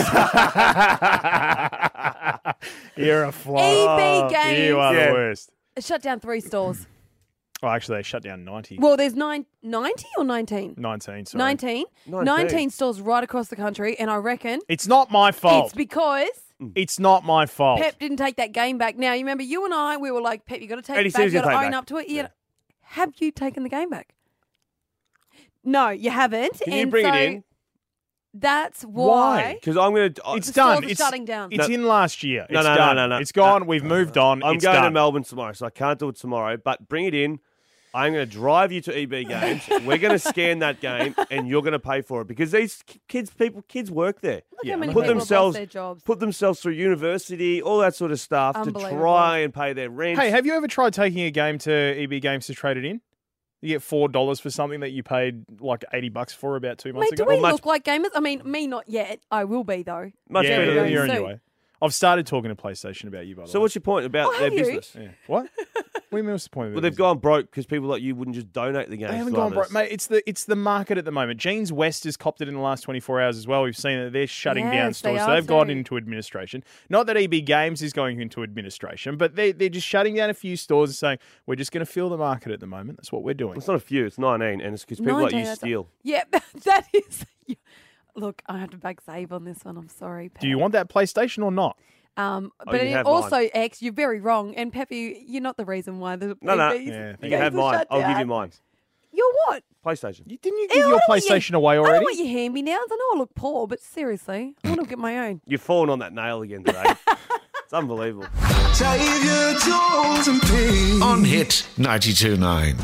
Speaker 4: You're a fly.
Speaker 5: EB Games
Speaker 4: You are
Speaker 6: Yeah.
Speaker 4: the worst.
Speaker 5: shut down 3 stores.
Speaker 4: Oh, actually, they shut down 90.
Speaker 5: Well, there's 90 or 19?
Speaker 4: 19, sorry.
Speaker 5: 19. 19 stores right across the country, and I reckon
Speaker 4: It's not my fault.
Speaker 5: it's because
Speaker 4: It's not my fault.
Speaker 5: Pep didn't take that game back. Now, you remember you and I, we were like, Pep, you got to take
Speaker 6: And he
Speaker 5: it back.
Speaker 6: says
Speaker 5: You
Speaker 6: he'll
Speaker 5: got to
Speaker 6: take
Speaker 5: own
Speaker 6: back.
Speaker 5: up to it. Have you taken the game back? No, you haven't.
Speaker 6: Can you
Speaker 5: and
Speaker 6: bring
Speaker 5: so
Speaker 6: it in?
Speaker 5: That's
Speaker 4: Why?
Speaker 5: why.
Speaker 6: Because I'm going to.
Speaker 4: It's
Speaker 5: The
Speaker 4: done.
Speaker 5: stores are
Speaker 4: It's
Speaker 5: shutting down.
Speaker 4: It's in last year.
Speaker 6: No,
Speaker 4: It's
Speaker 6: no,
Speaker 4: done.
Speaker 6: no.
Speaker 4: It's gone. We've moved on.
Speaker 6: I'm
Speaker 4: It's
Speaker 6: going to
Speaker 4: done.
Speaker 6: Melbourne tomorrow, so I can't do it tomorrow. But bring it in. I'm going to drive you to EB Games. We're going to scan that game, and you're going to pay for it because these kids work there.
Speaker 5: Look how many
Speaker 6: Put
Speaker 5: people have
Speaker 6: themselves,
Speaker 5: lost their jobs.
Speaker 6: put themselves through university, all that sort of stuff to
Speaker 5: Unbelievable.
Speaker 6: try and pay their rent.
Speaker 4: Hey, have you ever tried taking a game to EB Games to trade it in? You get $4 for something that you paid like $80 for about 2 months
Speaker 5: Mate, do
Speaker 4: ago.
Speaker 5: we
Speaker 6: much-
Speaker 5: look like gamers? I mean, me not yet. I will be, though.
Speaker 6: Much
Speaker 4: Yeah,
Speaker 6: better
Speaker 4: you're,
Speaker 6: than
Speaker 4: you're on
Speaker 5: soon.
Speaker 4: your way. I've started talking to PlayStation about you, by the
Speaker 6: So
Speaker 4: way.
Speaker 6: what's your point about
Speaker 5: Oh,
Speaker 6: their
Speaker 5: have you?
Speaker 6: business?
Speaker 4: Yeah. What? What do you mean? What's the point of it?
Speaker 6: Well, they've gone broke because people like you wouldn't just donate the games.
Speaker 4: They haven't
Speaker 6: to
Speaker 4: gone broke,
Speaker 6: others.
Speaker 4: mate. It's the market at the moment. Jeans West has copped it in the last 24 hours as well. We've seen that they're shutting down
Speaker 5: Yes, they
Speaker 4: stores. So
Speaker 5: are
Speaker 4: they've gone
Speaker 5: too.
Speaker 4: into administration. Not that EB Games is going into administration, but they're just shutting down a few stores and saying we're just going to fill the market at the moment. That's what we're doing.
Speaker 6: It's not a few. It's 19, and it's because people like
Speaker 5: 19,
Speaker 6: you
Speaker 5: that's-
Speaker 6: steal.
Speaker 5: Yeah, that is. Look, I have to back Save on this one. I'm sorry, Pep.
Speaker 4: Do you want that PlayStation or not?
Speaker 5: But
Speaker 6: you have
Speaker 5: also,
Speaker 6: mine.
Speaker 5: X, you're very wrong. And Peppy, you're not the reason why the
Speaker 6: No.
Speaker 5: EBs
Speaker 4: Yeah,
Speaker 6: You
Speaker 4: thank
Speaker 6: can have
Speaker 5: were
Speaker 6: mine.
Speaker 5: shut
Speaker 6: I'll give you
Speaker 5: down.
Speaker 6: mine.
Speaker 5: You're what?
Speaker 6: PlayStation.
Speaker 4: Didn't you
Speaker 5: Ew,
Speaker 4: give
Speaker 5: I
Speaker 4: your
Speaker 5: don't want
Speaker 4: PlayStation away
Speaker 5: I don't
Speaker 4: already?
Speaker 5: want your hand-me-downs. I know I look poor, but seriously, I want to get my own.
Speaker 6: You've fallen on that nail again today. It's unbelievable.
Speaker 1: Xavier, Jules, and Pete.
Speaker 2: On Hit 92.9.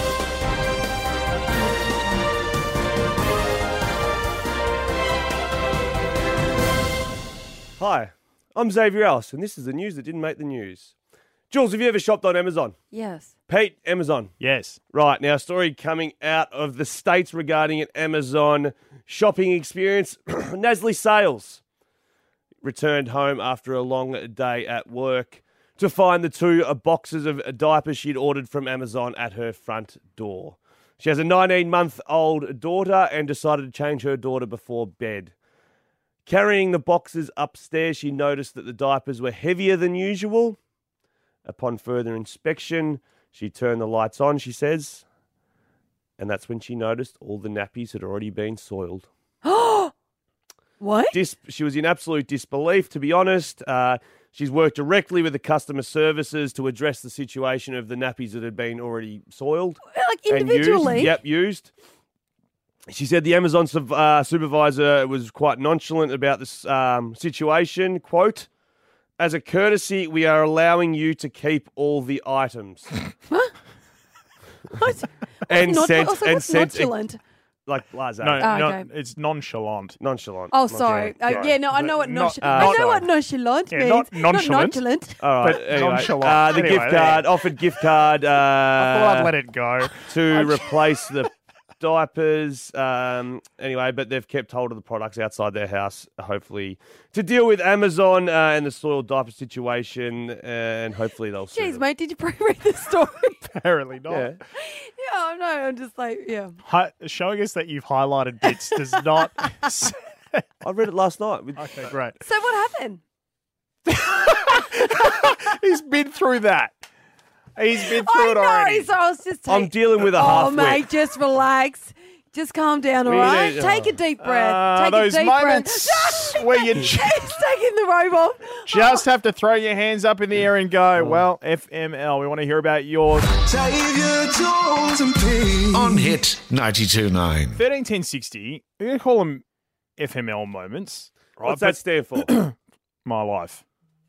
Speaker 6: Hi, I'm Xavier Ellis, and this is the news that didn't make the news. Jules, have you ever shopped on Amazon?
Speaker 5: Yes.
Speaker 6: Pete, Amazon.
Speaker 4: Yes.
Speaker 6: Right, now a story coming out of the States regarding an Amazon shopping experience. Nasli Sales returned home after a long day at work to find the 2 boxes of diapers she'd ordered from Amazon at her front door. She has a 19-month-old daughter and decided to change her daughter before bed. Carrying the boxes upstairs, she noticed that the diapers were heavier than usual. Upon further inspection, she turned the lights on, she says, and that's when she noticed all the nappies had already been soiled.
Speaker 5: What?
Speaker 6: She was in absolute disbelief, to be honest. She's worked directly with the customer services to address the situation of the nappies that had been already soiled.
Speaker 5: Like
Speaker 6: and
Speaker 5: individually?
Speaker 6: used. Yep, used. She said the Amazon supervisor was quite nonchalant about this situation. Quote, "As a courtesy, we are allowing you to keep all the items."
Speaker 5: What?
Speaker 6: And
Speaker 5: Not-
Speaker 6: sent-
Speaker 5: also,
Speaker 6: and
Speaker 5: what's
Speaker 6: sent-
Speaker 5: nonchalant?
Speaker 6: Like Lazar.
Speaker 4: No,
Speaker 5: Oh,
Speaker 4: no,
Speaker 5: okay.
Speaker 4: it's nonchalant.
Speaker 6: Nonchalant.
Speaker 5: Oh, sorry.
Speaker 6: Nonchalant.
Speaker 5: Yeah, no, I know what
Speaker 4: Not-
Speaker 5: nonchalant. I know
Speaker 6: sorry.
Speaker 5: what nonchalant
Speaker 4: Yeah,
Speaker 5: means.
Speaker 4: not nonchalant.
Speaker 5: nonchalant.
Speaker 6: All right.
Speaker 4: But
Speaker 6: Anyway,
Speaker 4: nonchalant.
Speaker 6: the
Speaker 4: Anyway,
Speaker 6: gift card, offered gift card
Speaker 4: I thought I'd let it go.
Speaker 6: to replace the diapers. Anyway, but they've kept hold of the products outside their house, hopefully, to deal with Amazon and the soiled diaper situation, and hopefully they'll sue
Speaker 5: Jeez,
Speaker 6: them.
Speaker 5: mate, did you pre-read the story?
Speaker 4: Apparently not.
Speaker 6: Yeah.
Speaker 5: Yeah, no, I'm just like, yeah.
Speaker 4: Showing us that you've highlighted bits does not.
Speaker 6: I read it last night.
Speaker 4: Okay, great.
Speaker 5: So what happened?
Speaker 4: He's been through that. He's been through
Speaker 5: I
Speaker 4: it
Speaker 5: know,
Speaker 4: already.
Speaker 5: so I was just
Speaker 6: I'm dealing with a half
Speaker 5: Oh, mate,
Speaker 6: wit.
Speaker 5: just relax. Just calm down, all
Speaker 6: We
Speaker 5: right?
Speaker 6: need-
Speaker 5: Take a deep breath. Take
Speaker 4: those
Speaker 5: a deep
Speaker 4: moments
Speaker 5: breath.
Speaker 4: where you
Speaker 5: He's taking the robe off.
Speaker 4: just have to throw your hands up in the air and go, well, FML, we want to hear about yours.
Speaker 1: Xavier Jones and Pete.
Speaker 2: On Hit 92.9.
Speaker 4: 131060, we're going to call them FML moments. Right?
Speaker 6: What's that stand for?
Speaker 4: My life.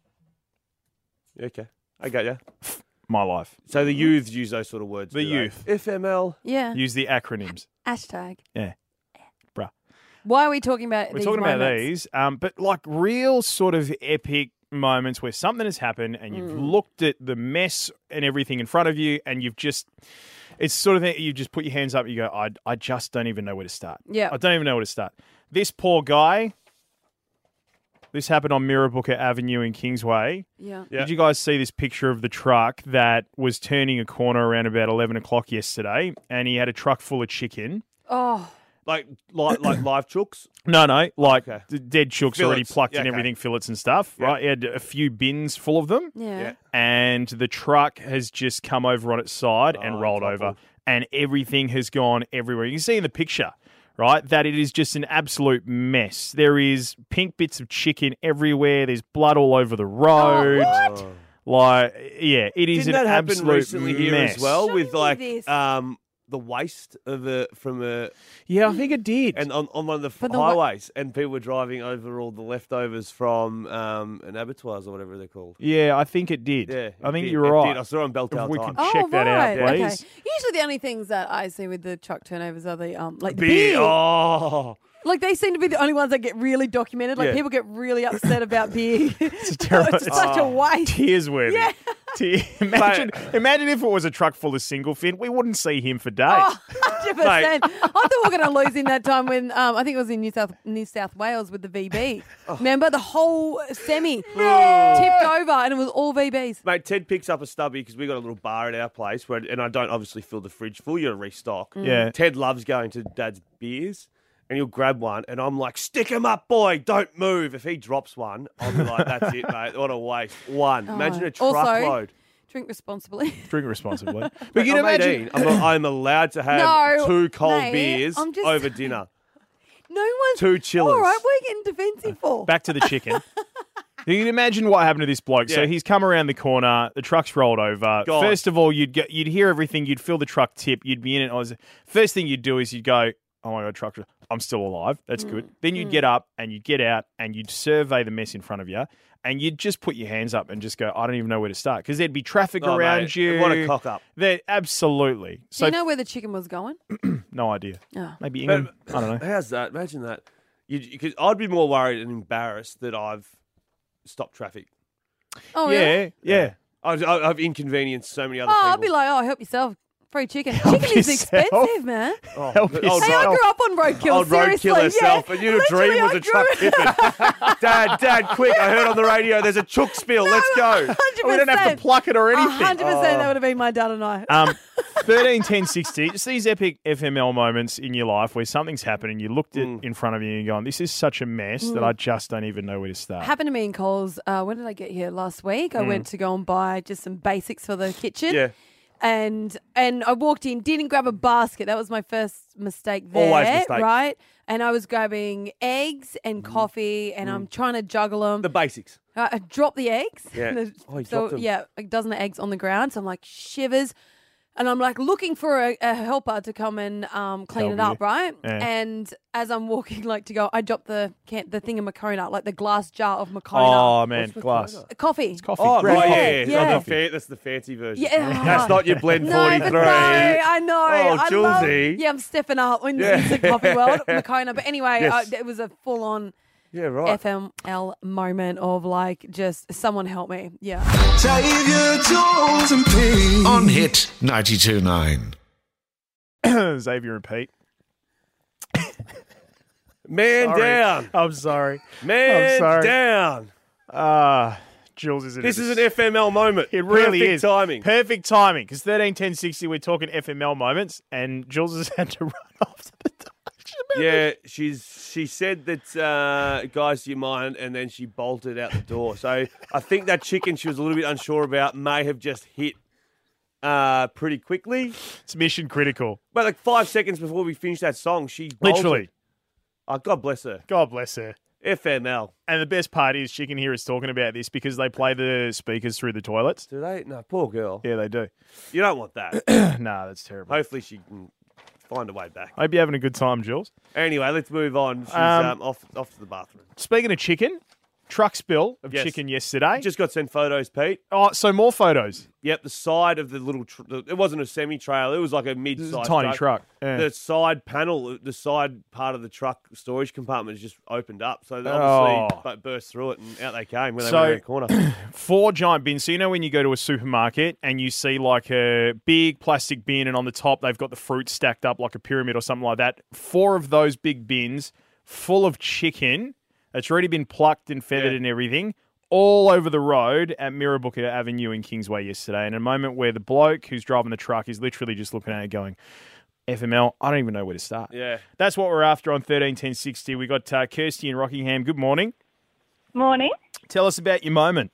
Speaker 6: Okay, I got you.
Speaker 4: My life.
Speaker 6: So the youths use those sort of words.
Speaker 4: The
Speaker 6: do they?
Speaker 4: youth.
Speaker 6: FML.
Speaker 5: Yeah.
Speaker 4: Use the acronyms.
Speaker 5: Hashtag.
Speaker 4: Yeah. Bruh.
Speaker 5: Why are we talking about
Speaker 4: We're
Speaker 5: these
Speaker 4: talking about
Speaker 5: moments?
Speaker 4: these, but like real sort of epic moments where something has happened and you've looked at the mess and everything in front of you and you've just, it's sort of thing, you just put your hands up and you go, I just don't even know where to start.
Speaker 5: Yeah.
Speaker 4: I don't even know where to start. This poor guy, this happened on Mirrabooka Avenue in Kingsway.
Speaker 5: Yeah.
Speaker 6: Yeah.
Speaker 4: Did you guys see this picture of the truck that was turning a corner around about 11 o'clock yesterday and he had a truck full of chicken?
Speaker 5: Oh,
Speaker 6: Like live chooks.
Speaker 4: No, like
Speaker 6: Okay.
Speaker 4: the dead chooks
Speaker 6: Fillets.
Speaker 4: already plucked
Speaker 6: Yeah,
Speaker 4: and
Speaker 6: okay.
Speaker 4: everything, fillets and stuff, right? He had a few bins full of them,
Speaker 5: yeah.
Speaker 6: Yeah.
Speaker 4: and the truck has just come over on its side and
Speaker 6: Oh,
Speaker 4: rolled
Speaker 6: toppled.
Speaker 4: over, and everything has gone everywhere. You can see in the picture, right, that it is just an absolute mess. There is pink bits of chicken everywhere. There's blood all over the road.
Speaker 5: what?
Speaker 4: Like, yeah, it is
Speaker 6: Didn't
Speaker 4: an
Speaker 6: that happen
Speaker 4: absolute
Speaker 6: recently here
Speaker 4: mess.
Speaker 6: as well
Speaker 5: Show
Speaker 6: with
Speaker 5: me
Speaker 6: like
Speaker 5: this.
Speaker 6: the waste of from a
Speaker 4: Yeah, I think it did.
Speaker 6: and on one of the
Speaker 5: But the
Speaker 6: highways, and people were driving over all the leftovers from an abattoirs or whatever they're called.
Speaker 4: Yeah, I think it did.
Speaker 6: Yeah,
Speaker 4: I think
Speaker 6: it
Speaker 4: you're
Speaker 6: did. It
Speaker 4: right.
Speaker 6: did. I saw it on Belltown
Speaker 4: If we
Speaker 6: Times.
Speaker 4: could check that out,
Speaker 5: right.
Speaker 4: please.
Speaker 5: Okay. Usually the only things that I see with the truck turnovers are the like the
Speaker 6: Beer.
Speaker 5: beer.
Speaker 6: Oh,
Speaker 5: Like they seem to be the only ones that get really documented. Like
Speaker 6: Yeah.
Speaker 5: people get really upset about beer.
Speaker 4: It's a terrible.
Speaker 5: It's such a waste.
Speaker 4: Tears worthy.
Speaker 5: Yeah.
Speaker 4: Imagine if it was a truck full of single fin, we wouldn't see him for days.
Speaker 5: Oh, 100%. I thought we were going to lose in that time when I think it was in New South Wales with the VB.
Speaker 6: Oh.
Speaker 5: Remember the whole semi tipped over and it was all VBs.
Speaker 6: mate, Ted picks up a stubby because we got a little bar at our place where, and I don't obviously fill the fridge full. You got to restock.
Speaker 4: Yeah.
Speaker 6: Ted loves going to Dad's beers. And he'll grab one, and I'm like, stick him up, boy, don't move. If he drops one, I'll be like, that's it, mate. What a waste. One. Imagine a
Speaker 5: Also,
Speaker 6: truckload.
Speaker 5: Drink responsibly.
Speaker 4: Drink responsibly. But
Speaker 6: But
Speaker 4: you can
Speaker 6: I'm
Speaker 4: imagine.
Speaker 6: 18. I'm allowed to have
Speaker 5: No,
Speaker 6: 2 cold
Speaker 5: mate,
Speaker 6: beers
Speaker 5: I'm just-
Speaker 6: over dinner.
Speaker 5: No one's
Speaker 6: 2 chillers.
Speaker 5: All right, we're getting defensive for.
Speaker 4: Back to the chicken. You can imagine what happened to this bloke. So
Speaker 6: Yeah.
Speaker 4: he's come around the corner. The truck's rolled over.
Speaker 6: God.
Speaker 4: First of all, you'd hear everything. You'd feel the truck tip. You'd be in it. First thing you'd do is you'd go, oh my God, truck, I'm still alive. That's good. Then you'd get up and you'd get out and you'd survey the mess in front of you and you'd just put your hands up and just go, I don't even know where to start because there'd be traffic
Speaker 6: Oh,
Speaker 4: around
Speaker 6: mate,
Speaker 4: you.
Speaker 6: what a cock up.
Speaker 4: Absolutely.
Speaker 5: Do
Speaker 4: So
Speaker 5: you know where the chicken was going?
Speaker 4: no idea.
Speaker 5: Oh.
Speaker 4: Maybe England.
Speaker 6: But
Speaker 4: I don't know.
Speaker 6: How's that? Imagine that. Because I'd be more worried and embarrassed that I've stopped traffic.
Speaker 5: Oh, really?
Speaker 4: Yeah.
Speaker 6: I've inconvenienced so many other
Speaker 5: Oh,
Speaker 6: people.
Speaker 5: I'd be like, oh, help yourself. Free chicken. Chicken is
Speaker 4: yourself.
Speaker 5: expensive, man.
Speaker 6: Oh,
Speaker 4: help
Speaker 6: but
Speaker 4: yourself.
Speaker 6: I'll
Speaker 5: Hey, I
Speaker 6: drive-
Speaker 5: grew up on roadkill.
Speaker 6: Old
Speaker 5: Seriously,
Speaker 6: roadkill herself,
Speaker 5: yeah.
Speaker 6: and your
Speaker 5: Literally,
Speaker 6: dream was
Speaker 5: I
Speaker 6: a truck
Speaker 5: grew-
Speaker 6: tipping. Dad, quick! I heard on the radio there's a chook spill. Let's go.
Speaker 5: 100%.
Speaker 4: We don't have to pluck it or anything.
Speaker 5: 100% that would have been my dad and I.
Speaker 4: 13, 10, 60. Just these epic FML moments in your life where something's happened and you looked at in front of you and you're going, this is such a mess that I just don't even know where to start.
Speaker 5: Happened to me in Coles. When did I get here? Last week. I went to go and buy just some basics for the kitchen.
Speaker 6: Yeah.
Speaker 5: And I walked in, didn't grab a basket. That was my first mistake there.
Speaker 6: Always mistake.
Speaker 5: Right? And I was grabbing eggs and coffee and I'm trying to juggle them.
Speaker 6: The basics.
Speaker 5: I dropped the eggs.
Speaker 6: Yeah.
Speaker 5: And
Speaker 6: Oh, you
Speaker 5: so,
Speaker 6: dropped them.
Speaker 5: yeah, a dozen of eggs on the ground. So I'm like, shivers. And I'm like looking for a helper to come and clean it
Speaker 4: Help
Speaker 5: up, right?
Speaker 4: Yeah.
Speaker 5: And as I'm walking like to go, I dropped the thing of Makona, like the glass jar of Makona.
Speaker 4: Oh, man, glass.
Speaker 5: Coffee.
Speaker 4: It's coffee.
Speaker 6: Oh,
Speaker 4: Green
Speaker 6: right,
Speaker 4: coffee.
Speaker 6: yeah.
Speaker 5: Yeah.
Speaker 6: Oh, that's the fancy version.
Speaker 5: Yeah.
Speaker 6: That's not your blend
Speaker 5: No,
Speaker 6: 43.
Speaker 5: but no, I know.
Speaker 6: Oh,
Speaker 5: I love,
Speaker 6: Julesy.
Speaker 5: yeah, I'm stepping up in
Speaker 6: Yeah.
Speaker 5: the instant coffee world, Makona. But anyway,
Speaker 6: Yes.
Speaker 5: it was a full-on
Speaker 6: Yeah, right.
Speaker 5: FML moment of like just someone help me. Yeah.
Speaker 1: Xavier Jones and Pete.
Speaker 2: On Hit 92.9.
Speaker 4: Xavier and Pete.
Speaker 6: Man
Speaker 4: Sorry.
Speaker 6: down.
Speaker 4: I'm sorry.
Speaker 6: Man
Speaker 4: sorry.
Speaker 6: down.
Speaker 4: Jules is in
Speaker 6: This is an FML moment.
Speaker 4: It really
Speaker 6: Perfect
Speaker 4: is.
Speaker 6: timing.
Speaker 4: Perfect timing. Because 13, 10, 60, we're talking FML moments, and Jules has had to run off to the door.
Speaker 6: Yeah, she said that, guys, do you mind? And then she bolted out the door. So I think that chicken she was a little bit unsure about may have just hit pretty quickly.
Speaker 4: It's mission critical.
Speaker 6: But like 5 seconds before we finished that song, she bolted.
Speaker 4: Literally.
Speaker 6: Oh, God bless her.
Speaker 4: God bless her.
Speaker 6: FML.
Speaker 4: And the best part is she can hear us talking about this because they play the speakers through the toilets.
Speaker 6: Do they? No, poor girl.
Speaker 4: Yeah, they do.
Speaker 6: You don't want that.
Speaker 4: Nah, that's terrible.
Speaker 6: Hopefully she can find a way back.
Speaker 4: Hope you're having a good time, Jules.
Speaker 6: Anyway, let's move on. She's off to the bathroom.
Speaker 4: Speaking of chicken, truck spill of
Speaker 6: Yes.
Speaker 4: chicken yesterday.
Speaker 6: Just got sent photos, Pete.
Speaker 4: Oh, so more photos.
Speaker 6: Yep, the side of the little... it wasn't a semi-trailer. It was like a
Speaker 4: This
Speaker 6: mid-sized
Speaker 4: is a tiny truck. Yeah.
Speaker 6: The side panel, the side part of the truck storage compartment has just opened up. So they obviously burst through it and out they came when they went around the corner.
Speaker 4: 4 giant bins. So you know when you go to a supermarket and you see like a big plastic bin and on the top they've got the fruit stacked up like a pyramid or something like that. 4 of those big bins full of chicken that's already been plucked and feathered and everything all over the road at Mirrabooka Avenue in Kingsway yesterday. In a moment where the bloke who's driving the truck is literally just looking at it going, FML, I don't even know where to start.
Speaker 6: Yeah.
Speaker 4: That's what we're after on 13 10 60. We got Kirsty in Rockingham. Good morning.
Speaker 9: Morning.
Speaker 4: Tell us about your moment.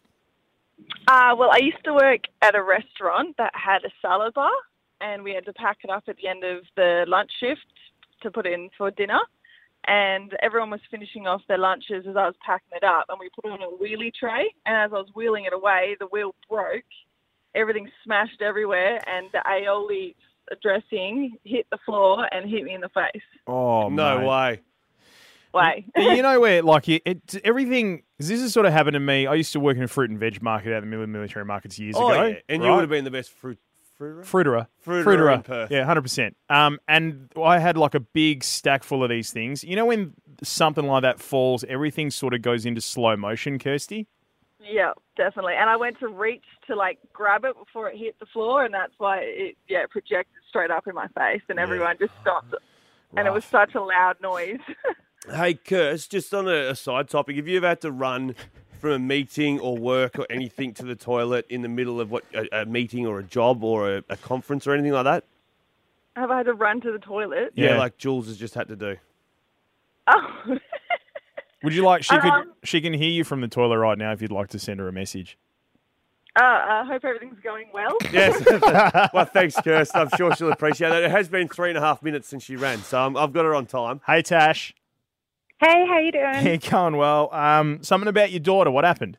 Speaker 9: Well, I used to work at a restaurant that had a salad bar, and we had to pack it up at the end of the lunch shift to put in for dinner. And everyone was finishing off their lunches as I was packing it up, and we put it on a wheelie tray. And as I was wheeling it away, the wheel broke. Everything smashed everywhere, and the aioli dressing hit the floor and hit me in the face.
Speaker 4: Oh,
Speaker 6: No
Speaker 4: mate.
Speaker 6: way.
Speaker 4: You know where, like, everything... This has sort of happened to me. I used to work in a fruit and veg market out of the military markets years ago.
Speaker 6: Yeah. And you would have been the best fruiterer?
Speaker 4: Fruiterer
Speaker 6: in Perth.
Speaker 4: Yeah, 100%. And I had like a big stack full of these things. You know when something like that falls, everything sort of goes into slow motion, Kirsty?
Speaker 9: Yeah, definitely. And I went to reach to, like, grab it before it hit the floor, and that's why it projected straight up in my face, and everyone just stopped. And it was such a loud noise.
Speaker 6: Hey, Kirst, just on a side topic, have you ever had to run from a meeting or work or anything to the toilet in the middle of a meeting or a job or a conference or anything like that?
Speaker 9: Have I had to run to the toilet?
Speaker 6: Yeah, like Jules has just had to do.
Speaker 9: Oh.
Speaker 4: Would you like... She can hear you from the toilet right now if you'd like to send her a message.
Speaker 9: I hope everything's going well.
Speaker 6: Yes. Well, thanks, Kirst. I'm sure she'll appreciate that. It has been 3.5 minutes since she ran, so I've got her on time.
Speaker 4: Hey, Tash.
Speaker 10: Hey, how you doing?
Speaker 4: Hey, going well. Something about your daughter. What happened?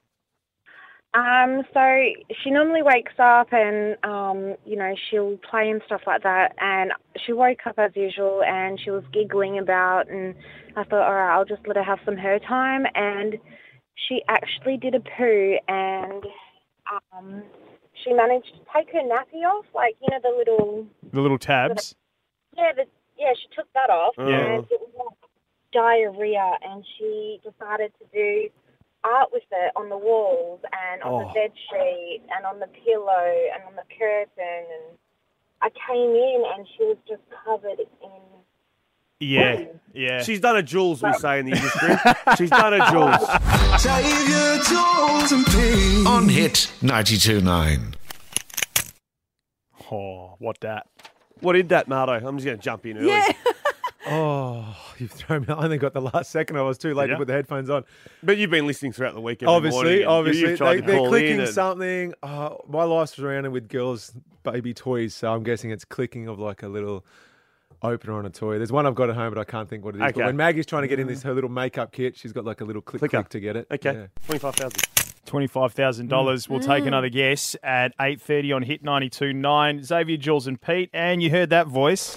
Speaker 10: So she normally wakes up and, she'll play and stuff like that. And she woke up as usual and she was giggling about, and I thought, all right, I'll just let her have some her time. And she actually did a poo, and she managed to take her nappy off, like, the
Speaker 4: little tabs?
Speaker 10: She took that off.
Speaker 4: Yeah.
Speaker 10: And it was like diarrhea, and she decided to do art with it on the walls and on the bed sheet and on the pillow and on the curtain. And I came in and she was just covered in...
Speaker 4: Yeah.
Speaker 6: She's done a Jules, we say in the industry. She's done a Jules.
Speaker 1: Xavier, Jules and Pete.
Speaker 2: On Hit 92.9.
Speaker 4: Oh, what that?
Speaker 6: What did that, Mardo? I'm just going to jump in early.
Speaker 5: Yeah.
Speaker 11: Oh, you've thrown me. I only got the last second. I was too late to put the headphones on.
Speaker 6: But you've been listening throughout the week.
Speaker 11: Obviously.
Speaker 6: You've tried to
Speaker 11: They're
Speaker 6: call
Speaker 11: clicking
Speaker 6: in
Speaker 11: something. My life's surrounded with girls' baby toys, so I'm guessing it's clicking of like a little opener on a toy. There's one I've got at home, but I can't think what it is.
Speaker 6: Okay.
Speaker 11: But when Maggie's trying to get in her little makeup kit, she's got like a little click to get it.
Speaker 6: Okay,
Speaker 11: Yeah.
Speaker 6: 25,000.
Speaker 4: $25,000. We'll take another guess at 8:30 on Hit 92.9. Xavier, Jules and Pete. And you heard that voice.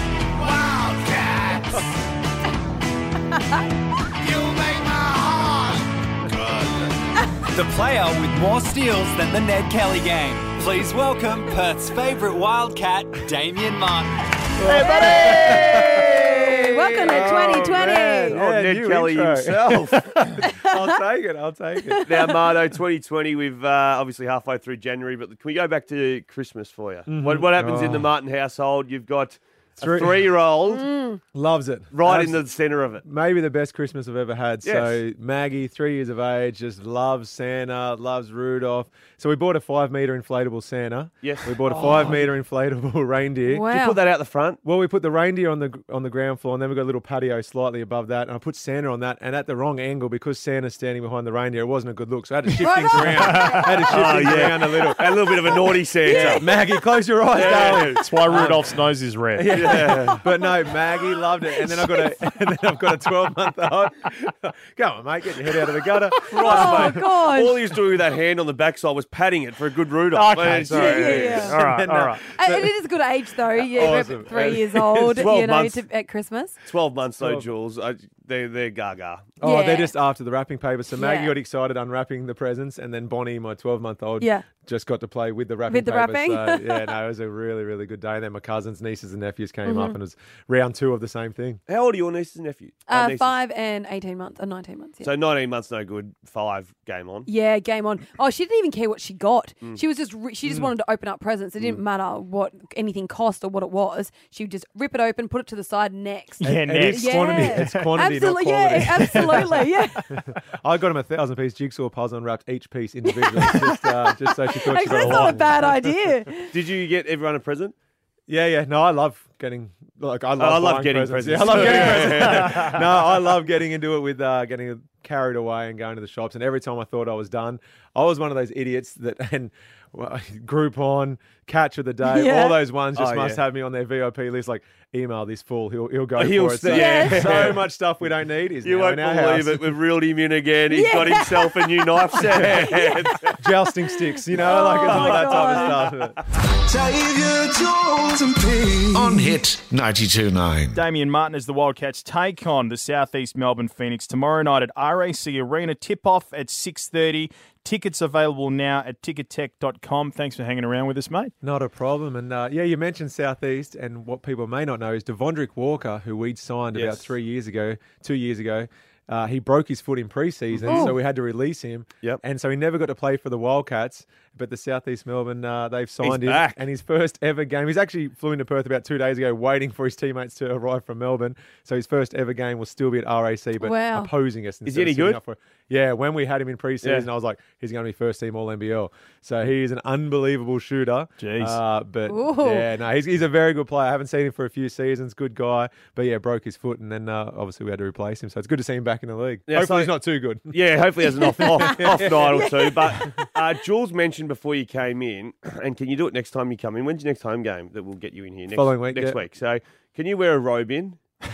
Speaker 3: The player with more steals than the Ned Kelly game. Please welcome Perth's favourite Wildcat, Damien Martin.
Speaker 5: Hey, buddy! Welcome to 2020.
Speaker 6: Ned
Speaker 11: new
Speaker 6: Kelly
Speaker 11: intro.
Speaker 6: himself.
Speaker 11: I'll take it.
Speaker 6: Now, Mardo, 2020, we've obviously halfway through January, but can we go back to Christmas for you? What happens in the Martin household? You've got A 3-year-old
Speaker 11: Loves it.
Speaker 6: right in the centre of it.
Speaker 11: Maybe the best Christmas I've ever had.
Speaker 6: Yes.
Speaker 11: So Maggie, 3 years of age, just loves Santa, loves Rudolph. So we bought a 5-metre inflatable Santa.
Speaker 6: Yes.
Speaker 11: We bought a 5-metre inflatable reindeer.
Speaker 5: Wow.
Speaker 6: Did you put that out the front?
Speaker 11: Well, we put the reindeer on the ground floor, and then we got a little patio slightly above that, and I put Santa on that, and at the wrong angle because Santa's standing behind the reindeer. It wasn't a good look, so I had to shift things around. A little bit of a naughty Santa. Maggie, close your eyes, darling.
Speaker 4: That's why Rudolph's nose is red.
Speaker 11: Yeah. But no, Maggie loved it, and then I've got a 12-month-old. Go on, mate, get your head out of the gutter.
Speaker 6: Christ, mate.
Speaker 5: gosh.
Speaker 6: All he was doing with that hand on the backside was patting it for a good Rudolph.
Speaker 4: Okay, sorry.
Speaker 5: Yeah.
Speaker 4: All right, all right.
Speaker 5: It is a good age, though. Yeah,
Speaker 11: Awesome.
Speaker 5: 3 years old,
Speaker 6: 12
Speaker 5: you know,
Speaker 6: months.
Speaker 5: at Christmas.
Speaker 6: 12 months though, Jules. They're gaga.
Speaker 11: Oh,
Speaker 5: Yeah.
Speaker 11: they're just after the wrapping paper. So Maggie
Speaker 5: Yeah.
Speaker 11: got excited unwrapping the presents, and then Bonnie, my 12-month-old,
Speaker 5: Yeah.
Speaker 11: just got to play with the wrapping
Speaker 5: With the
Speaker 11: paper.
Speaker 5: wrapping?
Speaker 11: So, yeah, no, it was a really, really good day. And then my cousins, nieces, and nephews came
Speaker 5: Mm-hmm.
Speaker 11: up, and it was round 2 of the same thing.
Speaker 6: How old are your nieces and nephews? Nieces.
Speaker 5: 5 and 18 months, or 19 months. Yeah.
Speaker 6: So 19 months no good. 5 game on.
Speaker 5: Yeah, game on. Oh, she didn't even care what she got.
Speaker 6: Mm.
Speaker 5: She was just she just wanted to open up presents. It didn't matter what anything cost or what it was. She would just rip it open, put it to the side. Next.
Speaker 4: Yeah,
Speaker 11: And
Speaker 4: next.
Speaker 11: it's quantity, it's quantity,
Speaker 5: absolutely,
Speaker 11: not quality.
Speaker 5: yeah, absolutely, yeah.
Speaker 11: I got him a 1,000-piece jigsaw puzzle and wrapped each piece individually, just so she thought she
Speaker 5: Actually,
Speaker 11: got
Speaker 5: that's
Speaker 11: a
Speaker 5: not
Speaker 11: lot.
Speaker 5: a bad idea.
Speaker 6: Did you get everyone a present?
Speaker 11: Yeah. No, I love getting. Like I love
Speaker 6: love
Speaker 11: buying
Speaker 6: getting
Speaker 11: presents.
Speaker 6: presents.
Speaker 11: Yeah, I love getting presents. No, I love getting into it with getting carried away and going to the shops. And every time I thought I was done, I was one of those idiots that Groupon, Catch of the Day,
Speaker 5: Yeah.
Speaker 11: all those ones just
Speaker 6: Oh,
Speaker 11: must
Speaker 6: yeah.
Speaker 11: have me on their VIP list. Like, email this fool, he'll go
Speaker 6: He'll
Speaker 11: for it.
Speaker 6: st-
Speaker 11: So,
Speaker 6: yeah.
Speaker 11: so much stuff we don't need is
Speaker 6: You
Speaker 11: now
Speaker 6: won't
Speaker 11: in our
Speaker 6: believe
Speaker 11: house.
Speaker 6: it. We've reeled him in again. He's got himself a new knife set.
Speaker 11: Jousting sticks, like it's all that type of stuff.
Speaker 1: Xavier, Jules and Pete.
Speaker 2: On Hit 92.9.
Speaker 4: Damien Martin as the Wildcats take on the Southeast Melbourne Phoenix tomorrow night at RAC Arena. Tip-off at 6:30. Tickets available now at tickettech.com. Thanks for hanging around with us, mate.
Speaker 11: Not a problem. And you mentioned Southeast, and what people may not know is Devondrick Walker, who we'd signed about
Speaker 6: Yes.
Speaker 11: 2 years ago. He broke his foot in pre-season, so we had to release him.
Speaker 6: Yep.
Speaker 11: And so he never got to play for the Wildcats. But the Southeast Melbourne, they've signed him.
Speaker 6: back.
Speaker 11: And his first ever game, he's actually flew into Perth about 2 days ago, waiting for his teammates to arrive from Melbourne. So his first ever game will still be at RAC, but
Speaker 5: Wow.
Speaker 11: opposing us.
Speaker 6: Is he
Speaker 11: instead of
Speaker 6: any
Speaker 11: sitting
Speaker 6: good?
Speaker 11: up for- Yeah, when we had him in pre-season,
Speaker 6: Yeah.
Speaker 11: I was like, he's going to be first team All-NBL. So he is an unbelievable shooter.
Speaker 4: Jeez.
Speaker 11: But
Speaker 5: Ooh.
Speaker 11: yeah, no, he's a very good player. I haven't seen him for a few seasons. Good guy. But yeah, broke his foot, and then obviously we had to replace him. So it's good to see him back in the league.
Speaker 6: Yeah,
Speaker 11: Hopefully
Speaker 6: so-
Speaker 11: he's not too good.
Speaker 6: Yeah, hopefully he has an off night or two. But Jules mentioned before you came in, and can you do it next time you come in? When's your next home game that we'll get you in here?
Speaker 11: Following week,
Speaker 6: Next
Speaker 11: yeah.
Speaker 6: week. So can you wear a robe in?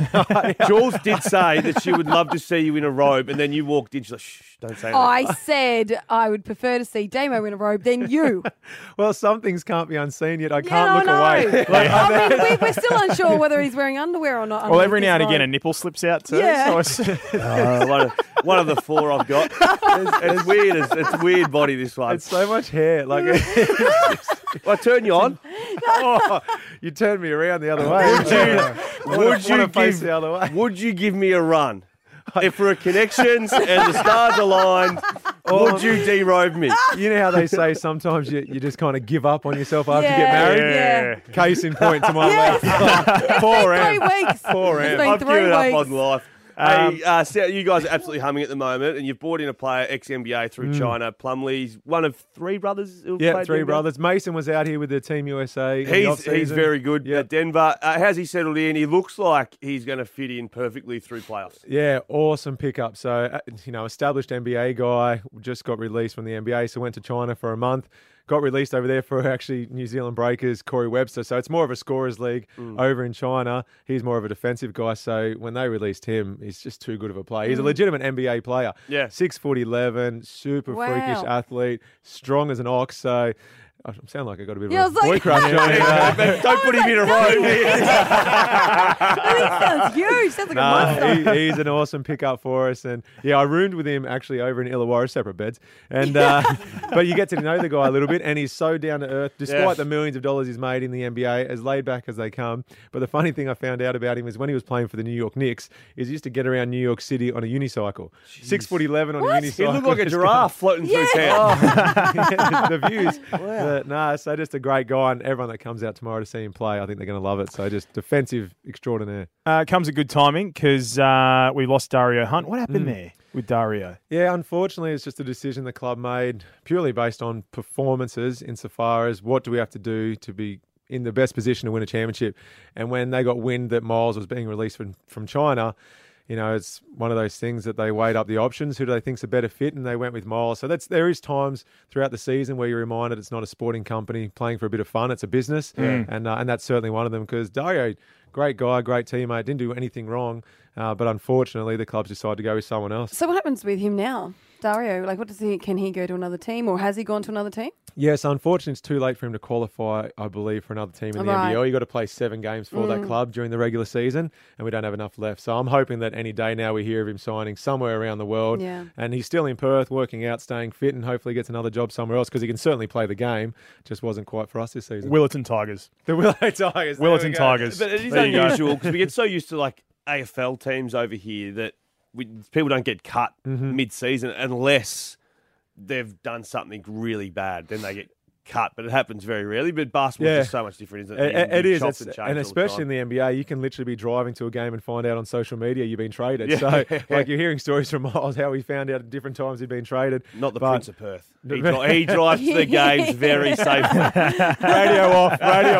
Speaker 6: Jules did say that she would love to see you in a robe, and then you walked in. She's like, shh, don't say that.
Speaker 5: I said I would prefer to see Damo in a robe than you.
Speaker 11: Well, some things can't be unseen yet. I
Speaker 5: Yeah,
Speaker 11: can't
Speaker 5: I
Speaker 11: look
Speaker 5: know.
Speaker 11: away.
Speaker 5: I mean, we're still unsure whether he's wearing underwear or not.
Speaker 4: Well, every
Speaker 5: underneath
Speaker 4: now and
Speaker 5: his
Speaker 4: again, a
Speaker 5: robe.
Speaker 4: nipple slips out too.
Speaker 5: Yeah.
Speaker 4: So it's,
Speaker 6: One of the 4 I've got. It's weird. It's weird body, this one.
Speaker 11: It's so much hair. Like
Speaker 6: I turn you on.
Speaker 11: oh, you turned me around the other way.
Speaker 6: Would you give me a run? If we're connections and the stars aligned, would you derobe me?
Speaker 11: You know how they say sometimes you just kind of give up on yourself after you get
Speaker 5: Yeah,
Speaker 11: married?
Speaker 5: yeah.
Speaker 11: Case in point to my left. Poor
Speaker 5: It's
Speaker 11: Am.
Speaker 5: been 3 weeks.
Speaker 11: Poor
Speaker 5: It's
Speaker 11: Am.
Speaker 5: been
Speaker 6: I've
Speaker 5: 3
Speaker 6: given up
Speaker 5: weeks.
Speaker 6: on life. Hey, so you guys are absolutely humming at the moment, and you've brought in a player, ex-NBA through China, Plumlee's one of 3 brothers who
Speaker 11: Yeah,
Speaker 6: played
Speaker 11: 3
Speaker 6: NBA?
Speaker 11: brothers. Mason was out here with the Team USA. in the
Speaker 6: He's
Speaker 11: off-season.
Speaker 6: very good
Speaker 11: Yeah.
Speaker 6: at Denver. How's he settled in? He looks like he's going to fit in perfectly through playoffs.
Speaker 11: Yeah, awesome pickup. So, established NBA guy, just got released from the NBA, so went to China for a month. Got released over there for actually New Zealand Breakers, Corey Webster. So it's more of a scorers league over in China. He's more of a defensive guy. So when they released him, he's just too good of a player. He's a legitimate NBA player.
Speaker 6: Yeah.
Speaker 11: 6'11", super
Speaker 5: Wow.
Speaker 11: freakish athlete, strong as an ox. So I sound like I got a bit
Speaker 5: Yeah, I
Speaker 11: of
Speaker 5: was
Speaker 11: a boy
Speaker 5: like-
Speaker 11: crush on him.
Speaker 6: Don't put him in a row.
Speaker 5: He sounds huge. Sounds like a monster.
Speaker 11: He's an awesome pickup for us, and yeah, I roomed with him actually over in Illawarra, separate beds, and but you get to know the guy a little bit, and he's so down to earth, despite
Speaker 6: Yes.
Speaker 11: the millions of dollars he's made in the NBA, as laid back as they come. But the funny thing I found out about him is when he was playing for the New York Knicks, is he used to get around New York City on a unicycle, 6'11" on a unicycle.
Speaker 6: He looked like a giraffe floating through town.
Speaker 11: The views, So just a great guy, and everyone that comes out tomorrow to see him play, I think they're going to love it. So just defensive extraordinaire.
Speaker 4: Comes at good timing because we lost Dario Hunt. What happened there with Dario?
Speaker 11: Yeah, unfortunately, it's just a decision the club made purely based on performances insofar as what do we have to do to be in the best position to win a championship. And when they got wind that Miles was being released from China, you know, it's one of those things that they weighed up the options. Who do they think's a better fit? And they went with Miles. So there is times throughout the season where you're reminded it's not a sporting company playing for a bit of fun. It's a business. And that's certainly one of them because Dario, great guy, great teammate, didn't do anything wrong. But unfortunately, the club's decided to go with someone else.
Speaker 5: So what happens with him now? Dario, like, what does he? Can he go to another team, or has he gone to another team?
Speaker 11: Yes, unfortunately, it's too late for him to qualify, I believe, for another team in the NBL. You've got to play 7 games for that club during the regular season, and we don't have enough left. So I'm hoping that any day now we hear of him signing somewhere around the world.
Speaker 5: Yeah.
Speaker 11: And he's still in Perth, working out, staying fit, and hopefully gets another job somewhere else because he can certainly play the game. Just wasn't quite for us this season.
Speaker 4: Willetton Tigers.
Speaker 11: The Willetton Tigers.
Speaker 4: Willetton Tigers.
Speaker 6: But it is unusual because we get so used to like AFL teams over here that people don't get cut mid-season unless they've done something really bad. Then they get cut, but it happens very rarely. But basketball is just so much different, isn't it?
Speaker 11: It is,
Speaker 6: and
Speaker 11: especially in the NBA, you can literally be driving to a game and find out on social media you've been traded. So, like, you're hearing stories from Miles how he found out at different times he'd been traded.
Speaker 6: Not the Prince of Perth. He drives to the games very safely.
Speaker 11: Radio off.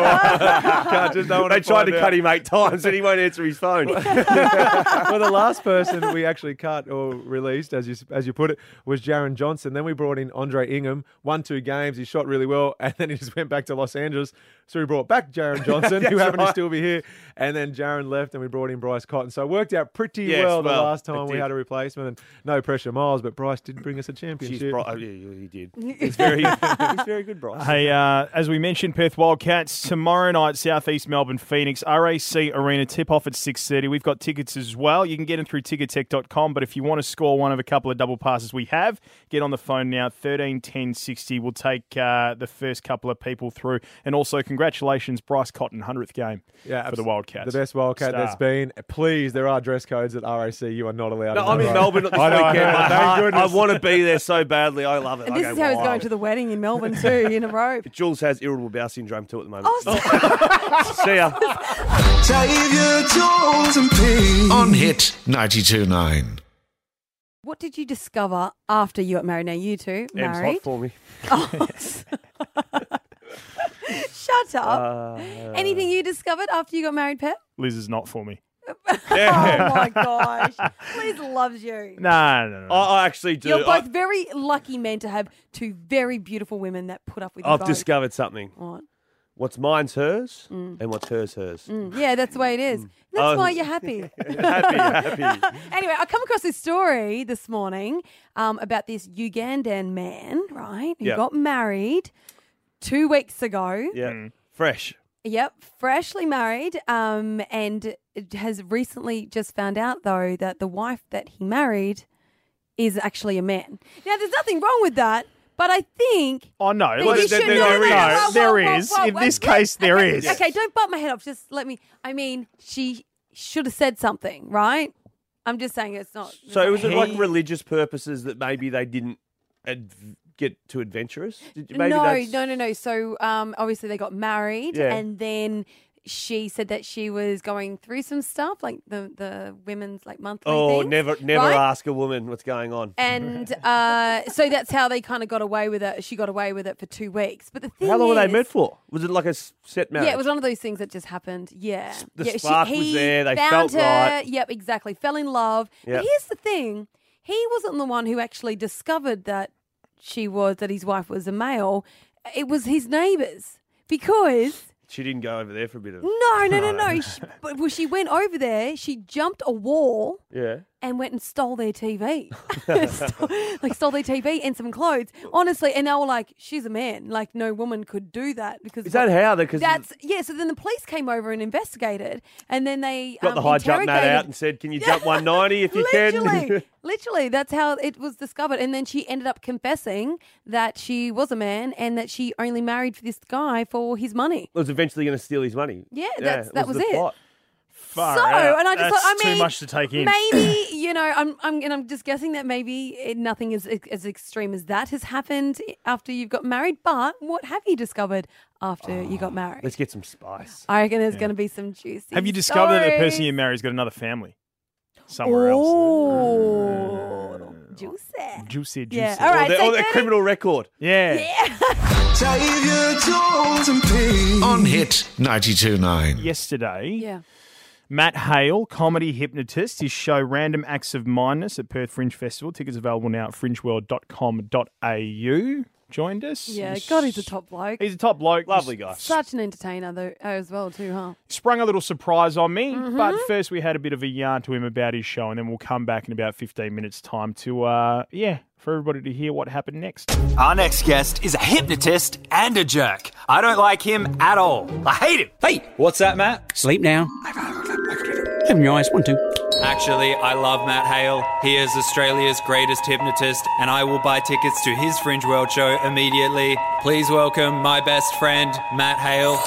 Speaker 6: They tried to cut him 8 times and he won't answer his phone.
Speaker 11: Well, the last person we actually cut or released, as you put it, was Jaron Johnson. Then we brought in Andre Ingham, won 2 games. He shot really well. And then he just went back to Los Angeles. So we brought back Jaron Johnson, who happened to still be here. And then Jaron left and we brought in Bryce Cotton. So it worked out pretty well the last time we had a replacement. And no pressure, Miles, but Bryce did bring us a championship.
Speaker 6: He did. He's very good, Bryce.
Speaker 4: Hey, as we mentioned, Perth Wildcats, tomorrow night, Southeast Melbourne Phoenix, RAC Arena, tip-off at 6:30. We've got tickets as well. You can get them through tickettech.com, but if you want to score one of a couple of double passes we have, get on the phone now, 13 10 60. We'll take the first couple of people through. And also, congratulations, Bryce Cotton, 100th game for the Wildcats.
Speaker 11: The best Wildcat there's been. Please, there are dress codes at RAC. You are not allowed to.
Speaker 6: No, I'm in Melbourne this weekend. I want to be there so badly. I love it.
Speaker 5: And this is how he's going to the wedding in Melbourne too, in a robe.
Speaker 6: Jules has irritable bowel syndrome too at the moment. See ya.
Speaker 1: Xavier, Jules and Pete.
Speaker 2: On Hit 92.9.
Speaker 5: What did you discover after you got married? Now, you two married.
Speaker 6: Hot for me.
Speaker 5: Shut up. Anything you discovered after you got married, Pep?
Speaker 4: Liz is not for me.
Speaker 5: Oh, my gosh. Liz loves you.
Speaker 4: No.
Speaker 6: I actually do.
Speaker 5: You're both very lucky men to have 2 very beautiful women that put up with you
Speaker 6: I've
Speaker 5: both.
Speaker 6: discovered something.
Speaker 5: What?
Speaker 6: What's mine's hers and what's hers.
Speaker 5: Yeah, that's the way it is. That's why you're happy.
Speaker 6: Happy.
Speaker 5: Anyway, I come across this story this morning about this Ugandan man, right, who got married 2 weeks ago.
Speaker 6: Yeah, fresh.
Speaker 5: Yep, freshly married, and has recently just found out, though, that the wife that he married is actually a man. Now, there's nothing wrong with that, but I think...
Speaker 4: Oh, no.
Speaker 5: There is.
Speaker 4: In this case, there is.
Speaker 5: Okay, don't butt my head off. Just let me... I mean, she should have said something, right? I'm just saying it's not...
Speaker 6: So was it like religious purposes that maybe they didn't get too adventurous?
Speaker 5: No. So obviously they got married and then she said that she was going through some stuff, like the women's like monthly things,
Speaker 6: never
Speaker 5: right?
Speaker 6: ask a woman what's going on.
Speaker 5: And so that's how they kind of got away with it. She got away with it for 2 weeks. But the thing
Speaker 6: How long were they met for? Was it like a set marriage?
Speaker 5: Yeah, it was one of those things that just happened. Yeah.
Speaker 6: The spark was there. They
Speaker 5: found
Speaker 6: felt
Speaker 5: her.
Speaker 6: right.
Speaker 5: Yep, exactly. Fell in love.
Speaker 6: Yep.
Speaker 5: But here's the thing. He wasn't the one who actually discovered that his wife was a male. It was his neighbours, because...
Speaker 6: She didn't go over there for a bit of...
Speaker 5: No. She went over there, she jumped a wall and went and stole their TV. Stole their TV and some clothes. Honestly, and they were like, she's a man. Like, no woman could do that. Because
Speaker 6: Is that how?
Speaker 5: So then the police came over and investigated, and then they
Speaker 6: got the high jump mat out and said, can you jump 190 if you can?
Speaker 5: Literally, that's how it was discovered. And then she ended up confessing that she was a man and that she only married this guy for his money.
Speaker 6: Was eventually going to steal his money.
Speaker 5: Yeah, that was it.
Speaker 6: Plot.
Speaker 4: Far
Speaker 5: So,
Speaker 4: out.
Speaker 5: and I just
Speaker 4: That's
Speaker 5: thought,
Speaker 4: too much to take in.
Speaker 5: Maybe, I'm just guessing that maybe nothing as extreme as that has happened after you've got married. But what have you discovered after you got married?
Speaker 6: Let's get some spice.
Speaker 5: I reckon there's going to be some juicy.
Speaker 4: Have you discovered that the person
Speaker 5: stories.
Speaker 4: you marry's got another family somewhere else?
Speaker 5: Oh, juicy.
Speaker 4: Juicy.
Speaker 5: Yeah. All right.
Speaker 6: Or their criminal record.
Speaker 4: Yeah.
Speaker 1: Xavier Jules and Pete.
Speaker 2: On Hit 92.9.
Speaker 4: Yesterday,
Speaker 5: Yeah.
Speaker 4: Matt Hale, comedy hypnotist, his show Random Acts of Mindness at Perth Fringe Festival. Tickets available now at fringeworld.com.au. Joined us.
Speaker 5: Yeah. God, he's a top bloke.
Speaker 4: He's a top bloke.
Speaker 6: Lovely guy.
Speaker 5: Such an entertainer though as well too, huh?
Speaker 4: Sprung a little surprise on me,
Speaker 5: Mm-hmm.
Speaker 4: but first we had a bit of a yarn to him about his show, and then we'll come back in about 15 minutes' time to, for everybody to hear what happened next.
Speaker 3: Our next guest is a hypnotist and a jerk. I don't like him at all. I hate him.
Speaker 12: Hey, what's that, Matt? Sleep now. Open your eyes. 1, 2.
Speaker 13: Actually, I love Matt Hale. He is Australia's greatest hypnotist, and I will buy tickets to his Fringe World show immediately. Please welcome my best friend, Matt Hale.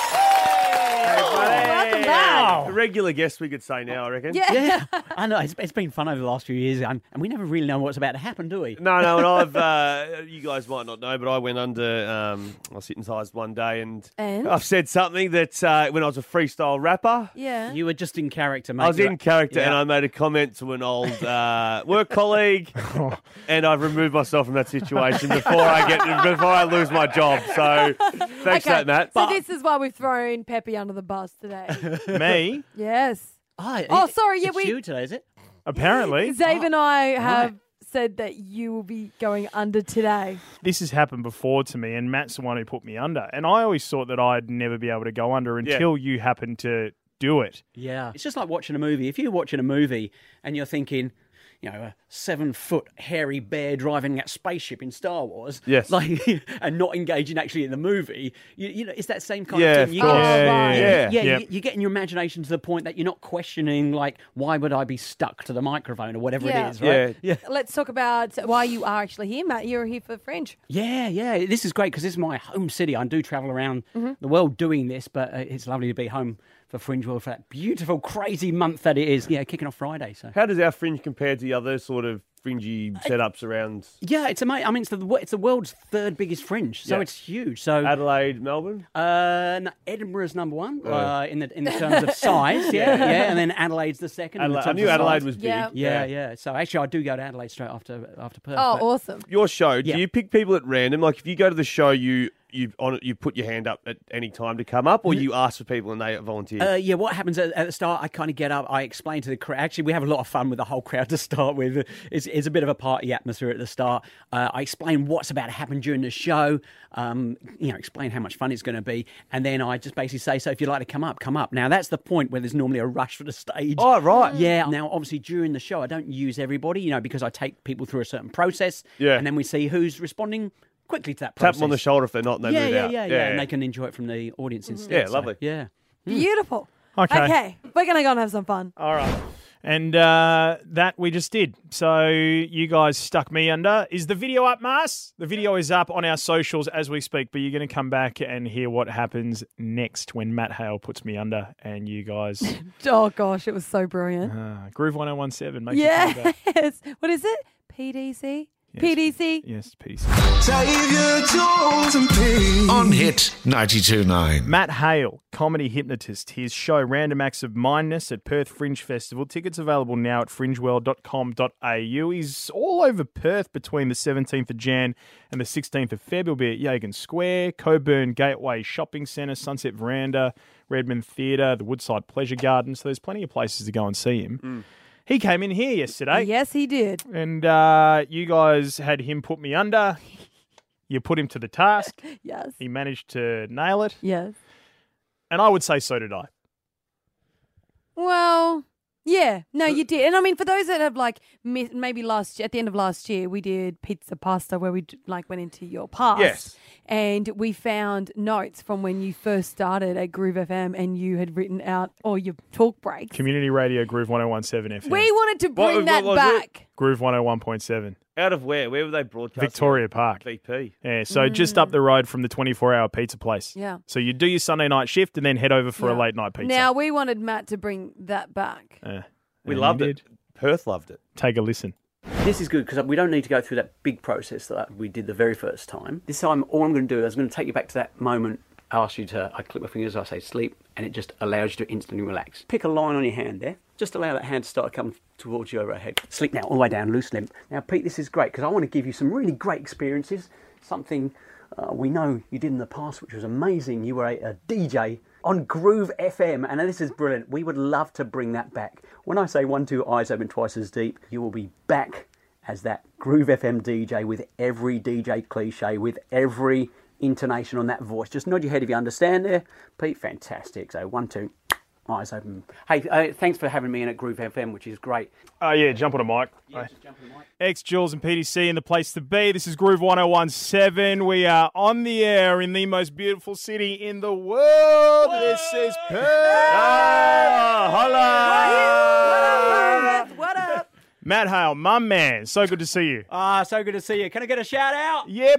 Speaker 5: Welcome back.
Speaker 6: A regular guest, we could say now, I reckon.
Speaker 5: Yeah.
Speaker 12: I know, it's been fun over the last few years, and we never really know what's about to happen, do we?
Speaker 6: No, and I've, you guys might not know, but I went under, I was hypnotised one day, and I've said something that when I was a freestyle rapper.
Speaker 5: Yeah.
Speaker 12: You were just in character, mate.
Speaker 6: I was in character,
Speaker 12: Yeah.
Speaker 6: and I made a comment to an old work colleague, and I've removed myself from that situation before I lose my job. So thanks for that, Matt.
Speaker 5: So this is why we've thrown Peppy under the bus today.
Speaker 4: Me?
Speaker 5: Yes.
Speaker 12: Oh,
Speaker 5: sorry. Yeah,
Speaker 12: it's you today, is it?
Speaker 4: Apparently.
Speaker 5: Zave and I have said that you will be going under today.
Speaker 4: This has happened before to me, and Matt's the one who put me under. And I always thought that I'd never be able to go under until you happened to do it.
Speaker 12: Yeah. It's just like watching a movie. If you're watching a movie and you're thinking, a 7-foot hairy bear driving that spaceship in Star Wars,
Speaker 6: yes,
Speaker 12: and not engaging actually in the movie, it's that same kind
Speaker 6: of
Speaker 12: thing.
Speaker 6: Of course.
Speaker 12: You get in your imagination to the point that you're not questioning, like, why would I be stuck to the microphone or whatever it is, right?
Speaker 6: Yeah.
Speaker 5: Let's talk about why you are actually here, Matt. You're here for Fringe.
Speaker 12: Yeah. This is great because this is my home city. I do travel around the world doing this, but it's lovely to be home for Fringe World for that beautiful, crazy month that it is. Yeah, kicking off Friday. So,
Speaker 6: how does our Fringe compare to the other sort of fringy setups around?
Speaker 12: Yeah, it's amazing. I mean, it's the world's third biggest Fringe, so it's huge. So
Speaker 6: Adelaide, Melbourne,
Speaker 12: no, Edinburgh's number one in the terms of size. And then Adelaide's the second.
Speaker 6: I knew Adelaide was big.
Speaker 12: Yeah. So actually, I do go to Adelaide straight after Perth.
Speaker 5: Oh, awesome!
Speaker 6: Your show. Do you pick people at random? Like, if you go to the show, you put your hand up at any time to come up, or you ask for people and they volunteer?
Speaker 12: What happens at the start, I kind of get up, I explain to the crowd. Actually, we have a lot of fun with the whole crowd to start with. It's a bit of a party atmosphere at the start. I explain what's about to happen during the show, explain how much fun it's going to be, and then I just basically say, so if you'd like to come up. Now, that's the point where there's normally a rush for the stage.
Speaker 6: Oh, right.
Speaker 12: Yeah. Now, obviously, during the show, I don't use everybody, because I take people through a certain process, and then we see who's responding quickly to that process.
Speaker 6: Tap them on the shoulder if they're not, and they move out.
Speaker 12: Yeah, and they can enjoy it from the audience instead.
Speaker 6: Yeah, lovely.
Speaker 12: Yeah.
Speaker 5: Beautiful.
Speaker 4: Okay.
Speaker 5: We're going to go and have some fun.
Speaker 4: All right. And that we just did. So you guys stuck me under. Is the video up, Mars? The video is up on our socials as we speak, but you're going to come back and hear what happens next when Matt Hale puts me under and you guys...
Speaker 5: Oh, gosh, it was so brilliant.
Speaker 4: Groove 1017. Make sure you come back.
Speaker 5: Yes. What is it? PDC? Yes. PDC?
Speaker 4: Yes, PC.
Speaker 1: Xavier Jules and Pete.
Speaker 2: On Hit 92.9.
Speaker 4: Matt Hale, comedy hypnotist. His show Random Acts of Mindness at Perth Fringe Festival. Tickets available now at fringeworld.com.au. He's all over Perth between the 17th of Jan and the 16th of Feb. He'll be at Yagan Square, Coburn Gateway Shopping Centre, Sunset Veranda, Redmond Theatre, the Woodside Pleasure Garden. So there's plenty of places to go and see him. He came in here yesterday.
Speaker 5: Yes, he did.
Speaker 4: And you guys had him put me under. You put him to the task.
Speaker 5: Yes.
Speaker 4: He managed to nail it.
Speaker 5: Yes.
Speaker 4: And I would say so did I.
Speaker 5: Well, yeah. No, you did. And I mean, for those that have maybe at the end of last year, we did Pizza Pasta where we went into your past.
Speaker 6: Yes.
Speaker 5: And we found notes from when you first started at Groove FM and you had written out all your talk breaks.
Speaker 4: Community Radio Groove 1017 FM.
Speaker 5: We wanted to bring that
Speaker 6: was
Speaker 5: back.
Speaker 4: Groove 101.7.
Speaker 6: Out of where? Where were they broadcasting?
Speaker 4: Victoria Park.
Speaker 6: VP.
Speaker 4: Yeah, so just up the road from the 24-hour pizza place.
Speaker 5: Yeah.
Speaker 4: So you do your Sunday night shift and then head over for a
Speaker 5: Yeah.
Speaker 4: late night pizza.
Speaker 5: Now, we wanted Matt to bring that back.
Speaker 6: We
Speaker 4: And
Speaker 6: loved
Speaker 4: you
Speaker 6: it. Perth loved it.
Speaker 4: Take a listen.
Speaker 12: This is good because we don't need to go through that big process that we did the very first time. This time, all I'm going to do is I'm going to take you back to that moment. I click my fingers, I say sleep, and it just allows you to instantly relax. Pick a line on your hand there. Just allow that hand to start to come towards your overhead. Sleep now, all the way down, loose limp. Now, Pete, this is great because I want to give you some really great experiences. Something we know you did in the past, which was amazing. You were a DJ on Groove FM, and this is brilliant. We would love to bring that back. When I say 1, 2, eyes open, twice as deep, you will be back as that Groove FM DJ with every DJ cliche, with every intonation on that voice. Just nod your head if you understand there. Pete, fantastic. So 1, 2, eyes open. Hey, thanks for having me in at Groove FM, which is great.
Speaker 4: Oh, yeah, jump on a mic.
Speaker 12: Yeah, just jump on the mic.
Speaker 4: X, Jules and PDC in the place to be. This is Groove 101.7. We are on the air in the most beautiful city in the world. This is Perth. Hello.
Speaker 5: What up?
Speaker 4: Matt Hale, my man. So good to see you.
Speaker 12: So good to see you. Can I get a shout out?
Speaker 4: Yeah,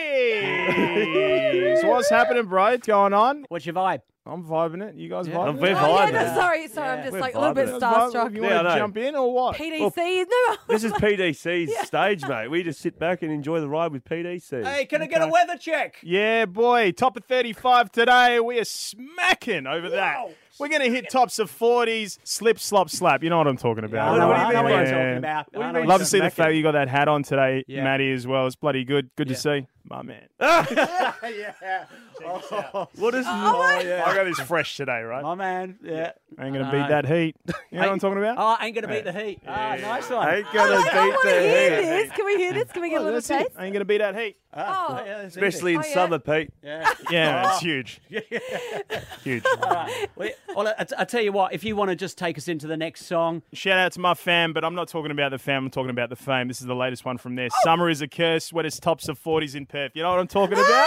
Speaker 4: boy. So what's happening, bro? What's going on?
Speaker 12: What's your vibe?
Speaker 4: I'm vibing it. You guys
Speaker 12: Yeah.
Speaker 4: vibing
Speaker 6: We're
Speaker 4: it?
Speaker 5: Oh, yeah,
Speaker 6: vibing.
Speaker 5: no, sorry, I'm just
Speaker 6: We're
Speaker 5: like a little bit
Speaker 6: vibing.
Speaker 5: starstruck.
Speaker 4: You
Speaker 6: Yeah,
Speaker 4: want
Speaker 6: I
Speaker 4: to
Speaker 6: know.
Speaker 4: jump in or what?
Speaker 5: PDC, no.
Speaker 6: This is PDC's stage, mate. We just sit back and enjoy the ride with PDC.
Speaker 12: Hey, can I get a weather check?
Speaker 4: Yeah, boy. Top of 35 today. We are smacking over that. We're going to hit tops of 40s. Slip, slop, slap. You know what I'm talking about.
Speaker 6: I know what you
Speaker 12: I
Speaker 6: mean,
Speaker 12: know what you're
Speaker 6: mate.
Speaker 12: talking about.
Speaker 6: What do you
Speaker 12: I know
Speaker 6: mean?
Speaker 4: Love
Speaker 12: what
Speaker 4: to see the
Speaker 6: smacking?
Speaker 4: fact you got that hat on today,
Speaker 12: Yeah.
Speaker 4: Matty, as well. It's bloody good. Good to see. My man.
Speaker 6: What is
Speaker 4: I got this fresh today, right?
Speaker 12: My man, yeah.
Speaker 4: I ain't going to beat that heat. You know what I'm talking about?
Speaker 12: Oh, I ain't going to beat the heat. Ah, nice one.
Speaker 6: Ain't gonna
Speaker 5: I
Speaker 6: beat
Speaker 5: want
Speaker 6: the
Speaker 5: to hear
Speaker 6: heat.
Speaker 5: this. Can we hear this? Can we get a little
Speaker 4: That's it.
Speaker 5: taste?
Speaker 4: I ain't going to beat that heat.
Speaker 5: Oh,
Speaker 12: Yeah, that's
Speaker 6: Especially in
Speaker 5: Oh, yeah.
Speaker 6: summer, Pete.
Speaker 12: Yeah.
Speaker 4: Yeah, it's huge. Huge.
Speaker 12: Well, I tell you what, if you want to just take us into the next song.
Speaker 4: Shout out to my fam, but I'm not talking about the fam, I'm talking about the fame. This is the latest one from there. Summer is a curse when it's tops of 40s in Perth. You know what I'm talking about?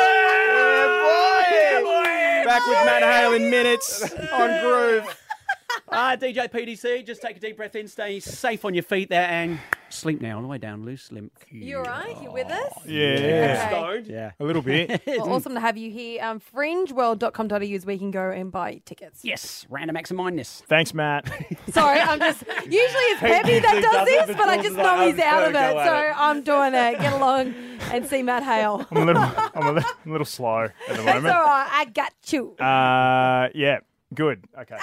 Speaker 4: Yeah, boy! Back with Matt Hale in minutes on Groove.
Speaker 12: DJ PDC, just take a deep breath in, stay safe on your feet there, and sleep now, all the way down, loose limp.
Speaker 5: you all right? You with us?
Speaker 4: Yeah.
Speaker 5: Okay.
Speaker 12: Yeah.
Speaker 4: A little bit.
Speaker 5: Well, awesome to have you here. Fringeworld.com.au is where you can go and buy tickets.
Speaker 12: Yes, random acts of mindness.
Speaker 4: Thanks, Matt.
Speaker 5: Sorry, I'm just. Usually it's Peppy that does this, but I just know he's out of it, so I'm doing it. Get along and see Matt Hale.
Speaker 4: I'm a little slow at the
Speaker 5: That's
Speaker 4: moment.
Speaker 5: all right. I got you.
Speaker 4: Yeah, good. Okay.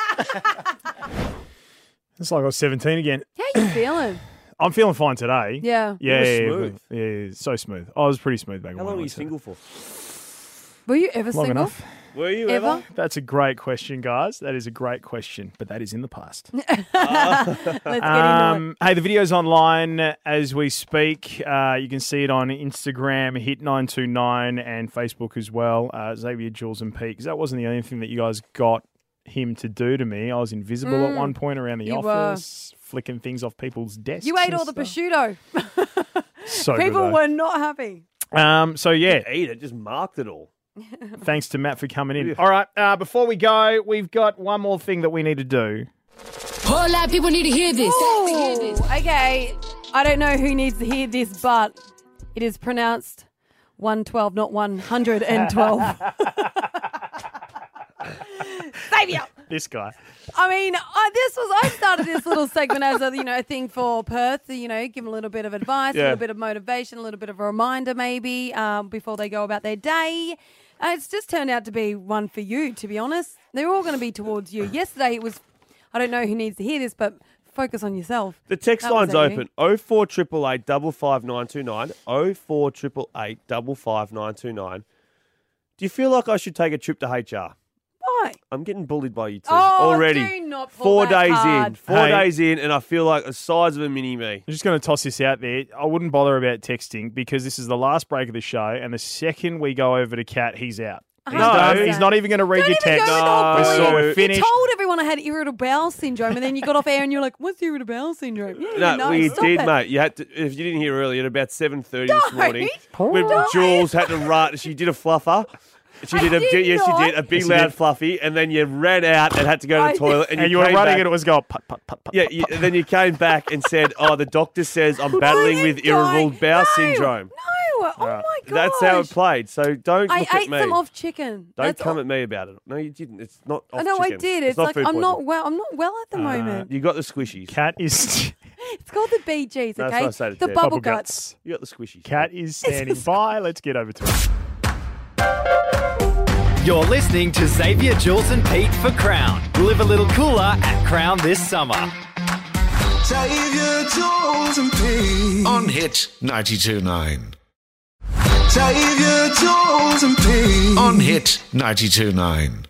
Speaker 4: It's like I was 17 again.
Speaker 5: How you feeling?
Speaker 4: I'm feeling fine today.
Speaker 5: Yeah.
Speaker 4: Yeah,
Speaker 6: You were smooth.
Speaker 4: yeah, so smooth. I was pretty smooth back
Speaker 6: How
Speaker 4: when
Speaker 6: long
Speaker 4: I
Speaker 6: were you
Speaker 4: was
Speaker 6: single for?
Speaker 5: Were you ever
Speaker 4: Long
Speaker 5: single?
Speaker 4: enough.
Speaker 6: Were you
Speaker 5: Ever?
Speaker 4: That's a great question, guys. That is a great question, but that is in the past.
Speaker 5: Let's get into it.
Speaker 4: Hey, the video's online as we speak. You can see it on Instagram, Hit929, and Facebook as well. Xavier, Jules, and Pete. Because that wasn't the only thing that you guys got him to do to me. I was invisible at one point around the
Speaker 5: you
Speaker 4: office, flicking things off people's desks.
Speaker 5: You ate
Speaker 4: and
Speaker 5: all the
Speaker 4: stuff.
Speaker 5: prosciutto.
Speaker 4: So
Speaker 5: People
Speaker 4: good,
Speaker 5: were not happy.
Speaker 4: So yeah,
Speaker 6: Eat it, just marked it all.
Speaker 4: thanks to Matt for coming in. All right, before we go, we've got one more thing that we need to do.
Speaker 14: Whole lot of people need to hear this.
Speaker 5: Ooh, okay, I don't know who needs to hear this, but it is pronounced 112, not 112. Xavier.
Speaker 4: This guy.
Speaker 5: I mean, I started this little segment as a thing for Perth to give them a little bit of advice, a little bit of motivation, a little bit of a reminder maybe before they go about their day. It's just turned out to be one for you, to be honest. They're all going to be towards you. Yesterday it was, I don't know who needs to hear this, but focus on yourself.
Speaker 6: The text
Speaker 5: That was
Speaker 6: line's
Speaker 5: Amy.
Speaker 6: open 04888 55929 04888 55929. Do you feel like I should take a trip to HR?
Speaker 5: Why?
Speaker 6: I'm getting bullied by you two
Speaker 5: Oh,
Speaker 6: already.
Speaker 5: do not pull
Speaker 6: 4
Speaker 5: that
Speaker 6: days
Speaker 5: card.
Speaker 6: in. 4
Speaker 4: Hey.
Speaker 6: days in, and I feel like the size of a mini me.
Speaker 4: I'm just going to toss this out there. I wouldn't bother about texting because this is the last break of the show, and the second we go over to Kat, he's out. He's done. He's not even going to read
Speaker 5: Don't
Speaker 4: your
Speaker 5: even
Speaker 4: text.
Speaker 5: go with the whole
Speaker 4: We're
Speaker 5: bullying.
Speaker 4: we're finished.
Speaker 5: You told everyone I had irritable bowel syndrome, and then you got off air and you're like, "What's irritable bowel syndrome?" Yeah,
Speaker 6: No, we
Speaker 5: stop
Speaker 6: did,
Speaker 5: it.
Speaker 6: mate. You had to. If you didn't hear earlier, at about 7:30 this morning,
Speaker 5: Don't.
Speaker 6: when Jules had to run, she did a fluffer, She did yes, you did. A big,
Speaker 4: Yes, you
Speaker 6: loud
Speaker 4: did.
Speaker 6: fluffy, and then you ran out and had to go to the toilet.
Speaker 4: And you were
Speaker 6: came
Speaker 4: running
Speaker 6: back.
Speaker 4: and it was going put, put, put, put.
Speaker 6: Yeah, and then you came back and said, "Oh, the doctor says I'm battling with irritable bowel syndrome."
Speaker 5: No, oh my god.
Speaker 6: That's how it played. So don't
Speaker 5: I
Speaker 6: look
Speaker 5: ate
Speaker 6: at me.
Speaker 5: some off chicken.
Speaker 6: Don't
Speaker 5: That's
Speaker 6: come
Speaker 5: all.
Speaker 6: at me about it. No, you didn't. It's not off
Speaker 5: I know
Speaker 6: chicken.
Speaker 5: I did. It's
Speaker 6: not
Speaker 5: like
Speaker 6: food
Speaker 5: I'm not
Speaker 6: poisoning.
Speaker 5: well. I'm not well at the moment.
Speaker 6: You got the squishies.
Speaker 4: Cat is
Speaker 5: It's called the BGs.
Speaker 6: That's
Speaker 5: Okay,
Speaker 6: what I say to
Speaker 5: the
Speaker 6: Ted.
Speaker 5: bubble guts.
Speaker 6: You got the squishies.
Speaker 4: Cat is standing by. Let's get over to it.
Speaker 3: You're listening to Xavier, Jules and Pete for Crown. Live a little cooler at Crown this summer.
Speaker 1: Xavier, Jules and Pete.
Speaker 2: On Hit 92.9.
Speaker 1: Xavier, Jules and Pete.
Speaker 2: On Hit 92.9.